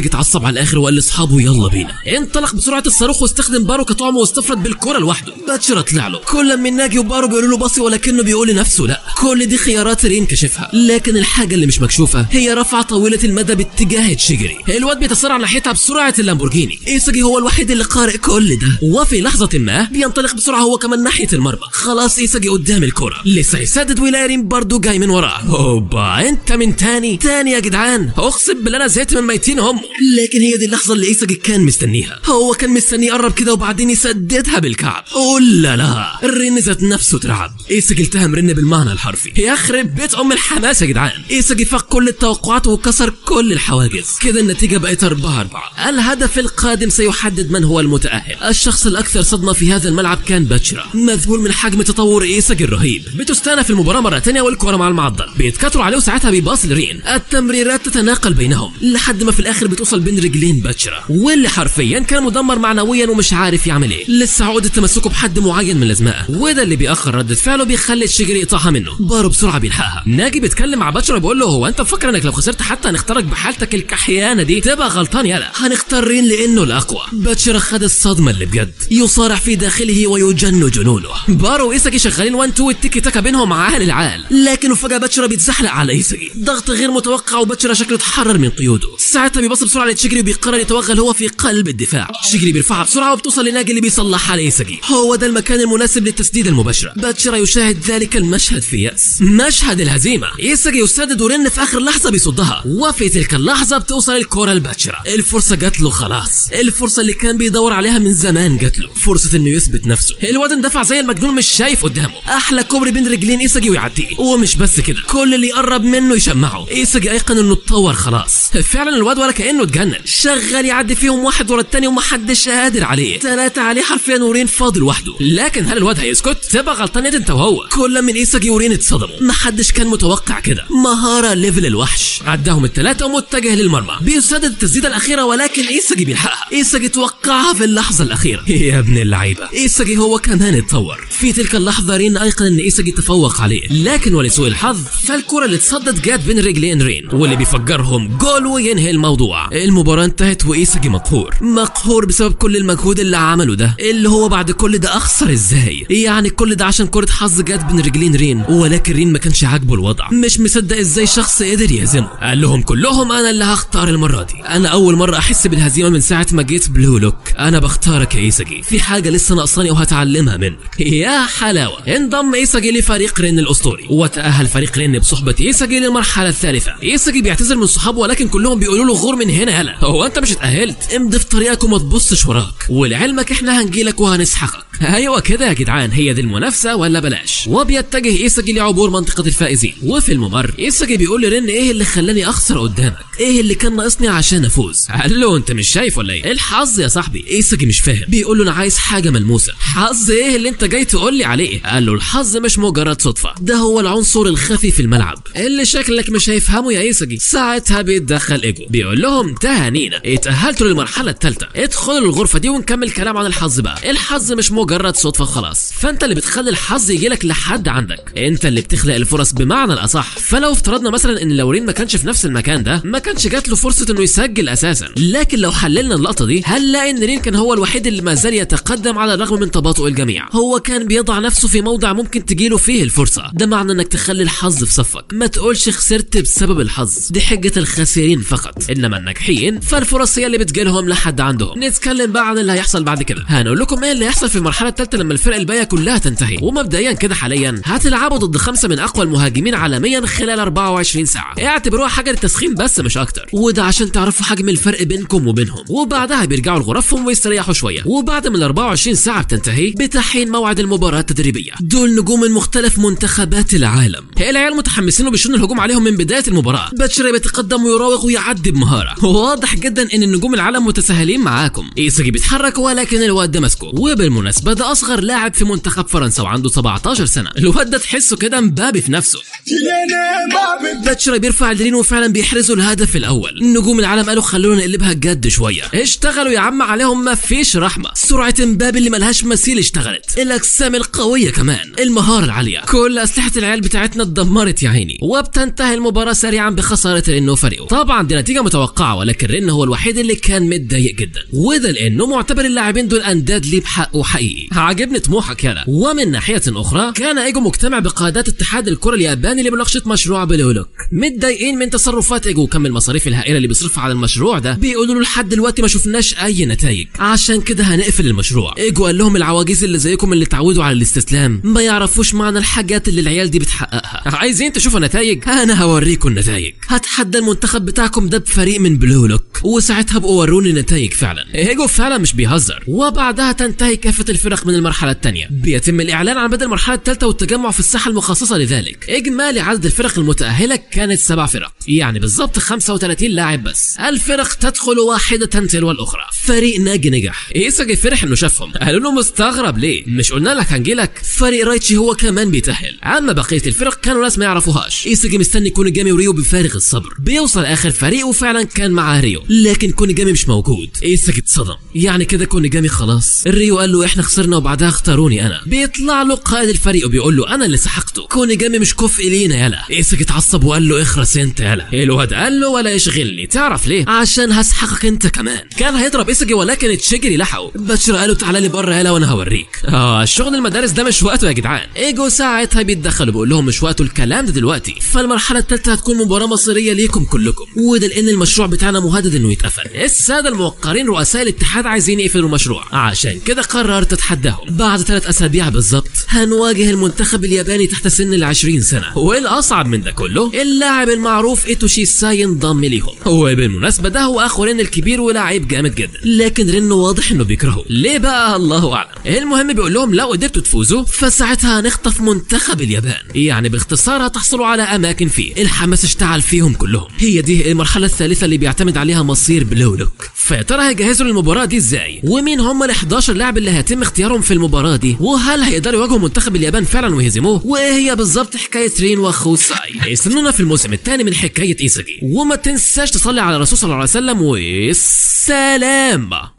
على الاخر وقال لاصحابه يلا بينا. انطلق بسرعه الصاروخ واستخدم بارو كطعم واستفرد بالكره لوحده. باتشر طلع له. كل من ناجي وبارو بيقولوا له باصي ولكنه بيقول لنفسه لا. كل دي خيارات رين كشفها، لكن الحاجه اللي مش مكشوفه هي رفعه طويله المدى باتجاه تشيجري. الواد بيتسارع ناحيتها بسرعه اللامبورجيني. ايساجي هو الوحيد اللي قارئ كل ده، وفي لحظه ما بينطلق بسرعه هو كمان ناحيه المرمى. خلاص ايساجي قدام الكره، لسه يسدد ويلاقي رين برضه جاي من وراه. هوبا انت من تاني يا جدعان، اقسم بالله انا زهقت من ميتين هم. لكن هي دي اللحظه اللي ايساجي كان مستنيها. هو كان مستني يقرب كده وبعدين يسددها بالكعب. لا لا، رين ذات نفسه ترعب. ايساجي التهم رين بالمعنى الحرفي. يخرب بيت ام الحماس يا جدعان. ايساجي فاق كل التوقعات وكسر كل الحواجز. كده النتيجه بقت 4-4. الهدف القادم سيحدد من هو المتاهل. الشخص الاكثر صدمه في هذا الملعب كان باتشرا، مذهول من حجم تطور ايساجي الرهيب. بتستأنف المباراه مره ثانيه والكره مع المعضل، بيتكاتروا عليه وساعتها بيباص لرين. التمريرات تتناقل بينهم لحد ما في الاخر بتوصل بين رجلين باتشرا، واللي حرفيا كان مدمر معنويا ومش عارف يعمل ايه. لسه عقده تمسكه بحد معين من الازمه، وده اللي بيأخر ردة فعله بيخلي تشيجري يقطعها منه. بارو بسرعه بيلحقها. ناجي بيتكلم مع باتشرا بيقول له هو انت مفكر انك لو خسرت حتى هنختارك بحالتك الكحيانه دي؟ تبقى غلطان يالا، هنختار رين لانه الاقوى. باتشرا خد الصدمه اللي بجد، يصارع في داخله ويجن جنونه. بارو وايساجي شغالين 1-2 والتيكي تاكا بينهم عال العال، لكن فجاه باتشرا بيتزحلق على ايساجي، ضغط غير متوقع وباتشرا شكله اتحرر من قيوده. ساعتها بيبص بسرعه لتشيجري وبيقرر يتوغل هو في قلب الدفاع. تشيجري بيرفعها بسرعه وبتوصل لناجي اللي بيصلحها لايساجي. هو ده المكان المناسب للتسديد المباشره. باتشرا يشاهد ذلك المشهد في يأس، مشهد الهزيمه. ايساجي يسدد ورن في اخر لحظه بيصدها، وفي تلك اللحظه بتوصل الكره لباتشرا. الفرصه جات له خلاص، الفرصه اللي كان بيدور عليها من زمان جات له، فرصه انه يثبت نفسه. الواد اندفع زي المجنون مش شايف قدامه. احلى كوبري بين رجلين ايساجي ويعديه، ومش بس كده كل اللي يقرب منه يشمعه. ايساجي ايقن انه اتطور خلاص. فعلا الواد ولا كانه اتجنن، شغال يعدي فيهم واحد ورا الثاني ومحدش قادر عليه. 3 عليه حرفيا ورين فاضل وحده. لكن هل الواد هيسكت؟ تبقى غلطان انت وهو. كل من ايساجي ورين اتصدموا، محدش كان متوقع كده. مهاره ليفل الوحش. عداهم ال3 ومتجه للمرمى، بيسدد التسديده الاخيره ولكن ايساجي بيلحقها. ايساجي توقعها في اللحظه الاخيره. يا ابن اللعيبه، ايساجي هو كمان اتطور. في تلك اللحظه رين ايقن ان ايساجي تفوق عليه، لكن ولسوء الحظ فالكره اللي اتصدت جات بين رجلين رين واللي بيفجرهم جول وينهي الموضوع. المباراه انتهت وايساجي مقهور بسبب كل المجهود اللي عمله ده. اللي هو بعد كل ده اخسر ازاي؟ يعني كل ده عشان كره حظ جات بين رجلين رين، ولكن رين ما كانش عاجبه الوضع، مش مصدق ازاي شخص قدر يهزمه. قال لهم كلهم انا اللي هختار المره دي. انا اول مره احس بالهزيمه من ساعه ما جيت بلو لوك. انا بختارك يا ايساجي، في حاجه لسه ناقصاني وهتعلمها منك. يا حلاوه. انضم ايساجي لفريق رين الاسطوري، وتاهل فريق رين بصحبه ايساجي للمرحله الثالثه. ايساجي بيعتذر من صحابه ولكن كلهم بيقولوا له غور من هنا يلا، هو انت مش اتاهلت؟ امضي في طريقك وما تبصش وراك، ولعلمك احنا هنجيلك وهنسحقك. ايوه كده يا جدعان، هي دي المنافسه ولا بلاش؟ وبيتجه ايساجي لعبور منطقه الفائزين، وفي الممر ايساجي بيقول لرين ايه اللي خلاني اخسر قدامك؟ ايه اللي كان ناقصني عشان افوز؟ قال له انت مش شايف ولا ايه؟ الحظ يا صاحبي. ايساجي مش فاهم، بيقول له انا عايز حاجه ملموسه. حظ ايه اللي انت جاي تقول لي عليه؟ قال له الحظ مش مجرد صدفه، ده هو العنصر الخفي في الملعب اللي شكلك مش هيفهمه يا ايساجي. ساعتها بيتدخل ايجو بيقول لهم تهانينا، اتاهلتوا للمرحله الثالثه، ادخلوا الغرفه دي ونكمل كلام عن الحظ بقى. الحظ مش مجرد صدفه خلاص، فانت اللي بتخلي الحظ يجيلك لحد عندك، انت اللي بتخلق الفرص بمعنى الاصح. فلو افترضنا مثلا ان لو رين ما كانش في نفس المكان ده ما كانش جات له فرصه انه يسجل اساسا، لكن لو حللنا اللقطه دي هنلاقي ان رين كان هو الوحيد اللي ما زال يتقدم على الرغم من تباطؤ الجميع. هو كان بيضع نفسه في موضع ممكن تجيله فيه الفرصه، ده معنى انك تخلي الحظ في صفك. ما تقولش خسرت بسبب الحظ، دي حجه الخاسرين فقط، انما الناجحين فالفرص هي اللي بتجيلهم لحد عندهم. نتكلم بقى عن اللي هيحصل بعد كده. هنقول لكم ايه اللي هيحصل في المرحله الثالثه لما الفرق الباقيه كلها تنتهي. ومبدئيا كده حاليا هتلعبوا ضد 5 من اقوى المهاجمين عالميا خلال 24 ساعه، اعتبروها حاجه للتسخين بس مش اكتر، وده عشان تعرفوا حجم الفرق بينكم وبينهم. وبعدها بيرجعوا لغرفهم ويستريحوا شويه، وبعد ما ال 24 ساعه بتنتهي بتحين موعد المباراه التدريبيه. دول نجوم من مختلف منتخبات العالم، العيال متحمسين وبيشنوا الهجوم عليهم من بدايه المباراه. باتشرا بيتقدم ويراوغ ويعدي بمهاره، واضح جدا ان النجوم العالم متساهلين معاكم. ايساجي بيتحرك ولكن الواد ده ماسكه، وبالمناسبه ده اصغر لاعب في منتخب فرنسا وعنده 17 سنه. الواد ده تحسه كده مبابي في نفسه. باتشرا بيرفع الرين وفعلا بيحرزوا الهدف الاول. نجوم العالم قالوا خلونا نقلبها جد شويه، اشتغلوا يا عم عليهم ما فيش رحمه. سرعه مبابي اللي ملهاش مثيل اشتغلت، الاجسام القويه كمان، المهاره العاليه، كل اسلحه العيال بتاعتنا اتدمرت يا عيني. وبتنتهي المباراه سريعا بخساره رين وفريقه. طبعا دي نتيجه متوقعه، ولكن رين هو الوحيد اللي كان متضايق جدا، وده لانه معتبر اللاعبين دول انداد ليه بحقه حقيقي. عجبني طموحك يالا. ومن ناحيه اخرى كان ايجو مجتمع بقيادات اتحاد الكره الياباني لمناقشه مشروع بلو لوك، متضايقين من تصرفات ايجو وكم المصاريف الهائله اللي بيصرفها على المشروع ده. بيقولوا له لحد دلوقتي ما شفناش اي نتائج، عشان كده هنقفل المشروع. ايجو قال لهم العواجيز اللي زيكم اللي اتعودوا على الاستسلام ما يعرفوش معنى الحاجات اللي العيال دي بتحققها. عايزين تشوفوا نتائج؟ انا هوريكم النتائج. هتحدى المنتخب بتاعكم ده بفريق من بلو لوك وساعتها بقوا وروني نتائج فعلا. ايجو فعلا مش بيهزر. وبعدها تنتهي كافه الفرق من المرحله الثانيه، بيتم الاعلان عن بدء المرحله الثالثه والتجمع في الساحه المخصصه لذلك. اجمالي عدد الفرق المتاهله كانت 7 فرق، يعني بالظبط 35 لاعب بس. الفرق تدخل واحده تلو الاخرى. فريق ناجي نجح. ايساجي فرح انه شافهم، قالوا له مستغرب ليه؟ مش قلنا لك هنجيلك؟ فريق رايتشي هو كمان بيتاهل. اما بقيه الفرق كانوا ناس ما يعرفوهاش. ايساجي مستني كونيجامي وريو بفارغ الصبر. بيوصل اخر فريق وفعلا كان معاه ريو، لكن كونيجامي مش موجود. ايساجي اتصدم، يعني كده كونيجامي خلاص. ريو قال له احنا خسرنا وبعدها اختاروني انا. بيطلع له قائد الفريق وبيقول له انا اللي سحقته، كونيجامي مش كفء لينا يلا. ايساجي اتعصب وقال له اخرس انت يلا. الواد قال له ولا يشغلني، تعرف ليه؟ عشان هسحقك انت كمان. كان هيضرب ايساجي ولكن تشيجري لحقه. باتشر قال له تعالى لي بره يلا وانا هوريك. الشغل المدارس ده مش وقته يا جدعان. ايجو ساعتها بيتدخل وبيقول لهم مش وقته الكلام ده دلوقتي. فالمرحله الثالثه هتكون مباراه مصيريه ليكم كلكم، وده لان المشروع بتاعنا مهدد انه يتقفل. الساده الموقرين رؤساء الاتحاد عايزين يقفلوا المشروع، عشان كده قررت اتحداهم. بعد 3 أسابيع بالظبط هنواجه المنتخب الياباني تحت سن ال20 سنه. والاصعب من ده كله اللاعب المعروف ايتوشي ساي انضم ليهم. وبالمناسبه ده هو اخو رين الكبير ولاعب جامد جدا، لكن رين واضح انه بيكرهه. ليه بقى؟ الله اعلم. المهم بيقول لهم لو قدرتوا تفوزوا فساعتها هنخطف منتخب اليابان، يعني باختصار هتحصلوا على اماكن فيه. الحماس اشتعل فيهم كلهم. هي دي المرحله الثالثه اللي بيعتمد عليها مصير بلو لوك. فيا ترى هيجهزوا للمباراه دي ازاي؟ ومين هم ال11 لاعب اللي هيتم اختيارهم في المباراه دي؟ وهل هيقدروا يواجهوا منتخب اليابان فعلا ويهزموه؟ وايه هي بالظبط حكايه رين واخوه ساي؟ استنونا في الموسم الثاني من حكايه ايساجي، وما تنساش تصلي على الرسول صلى الله عليه وسلم، والسلام.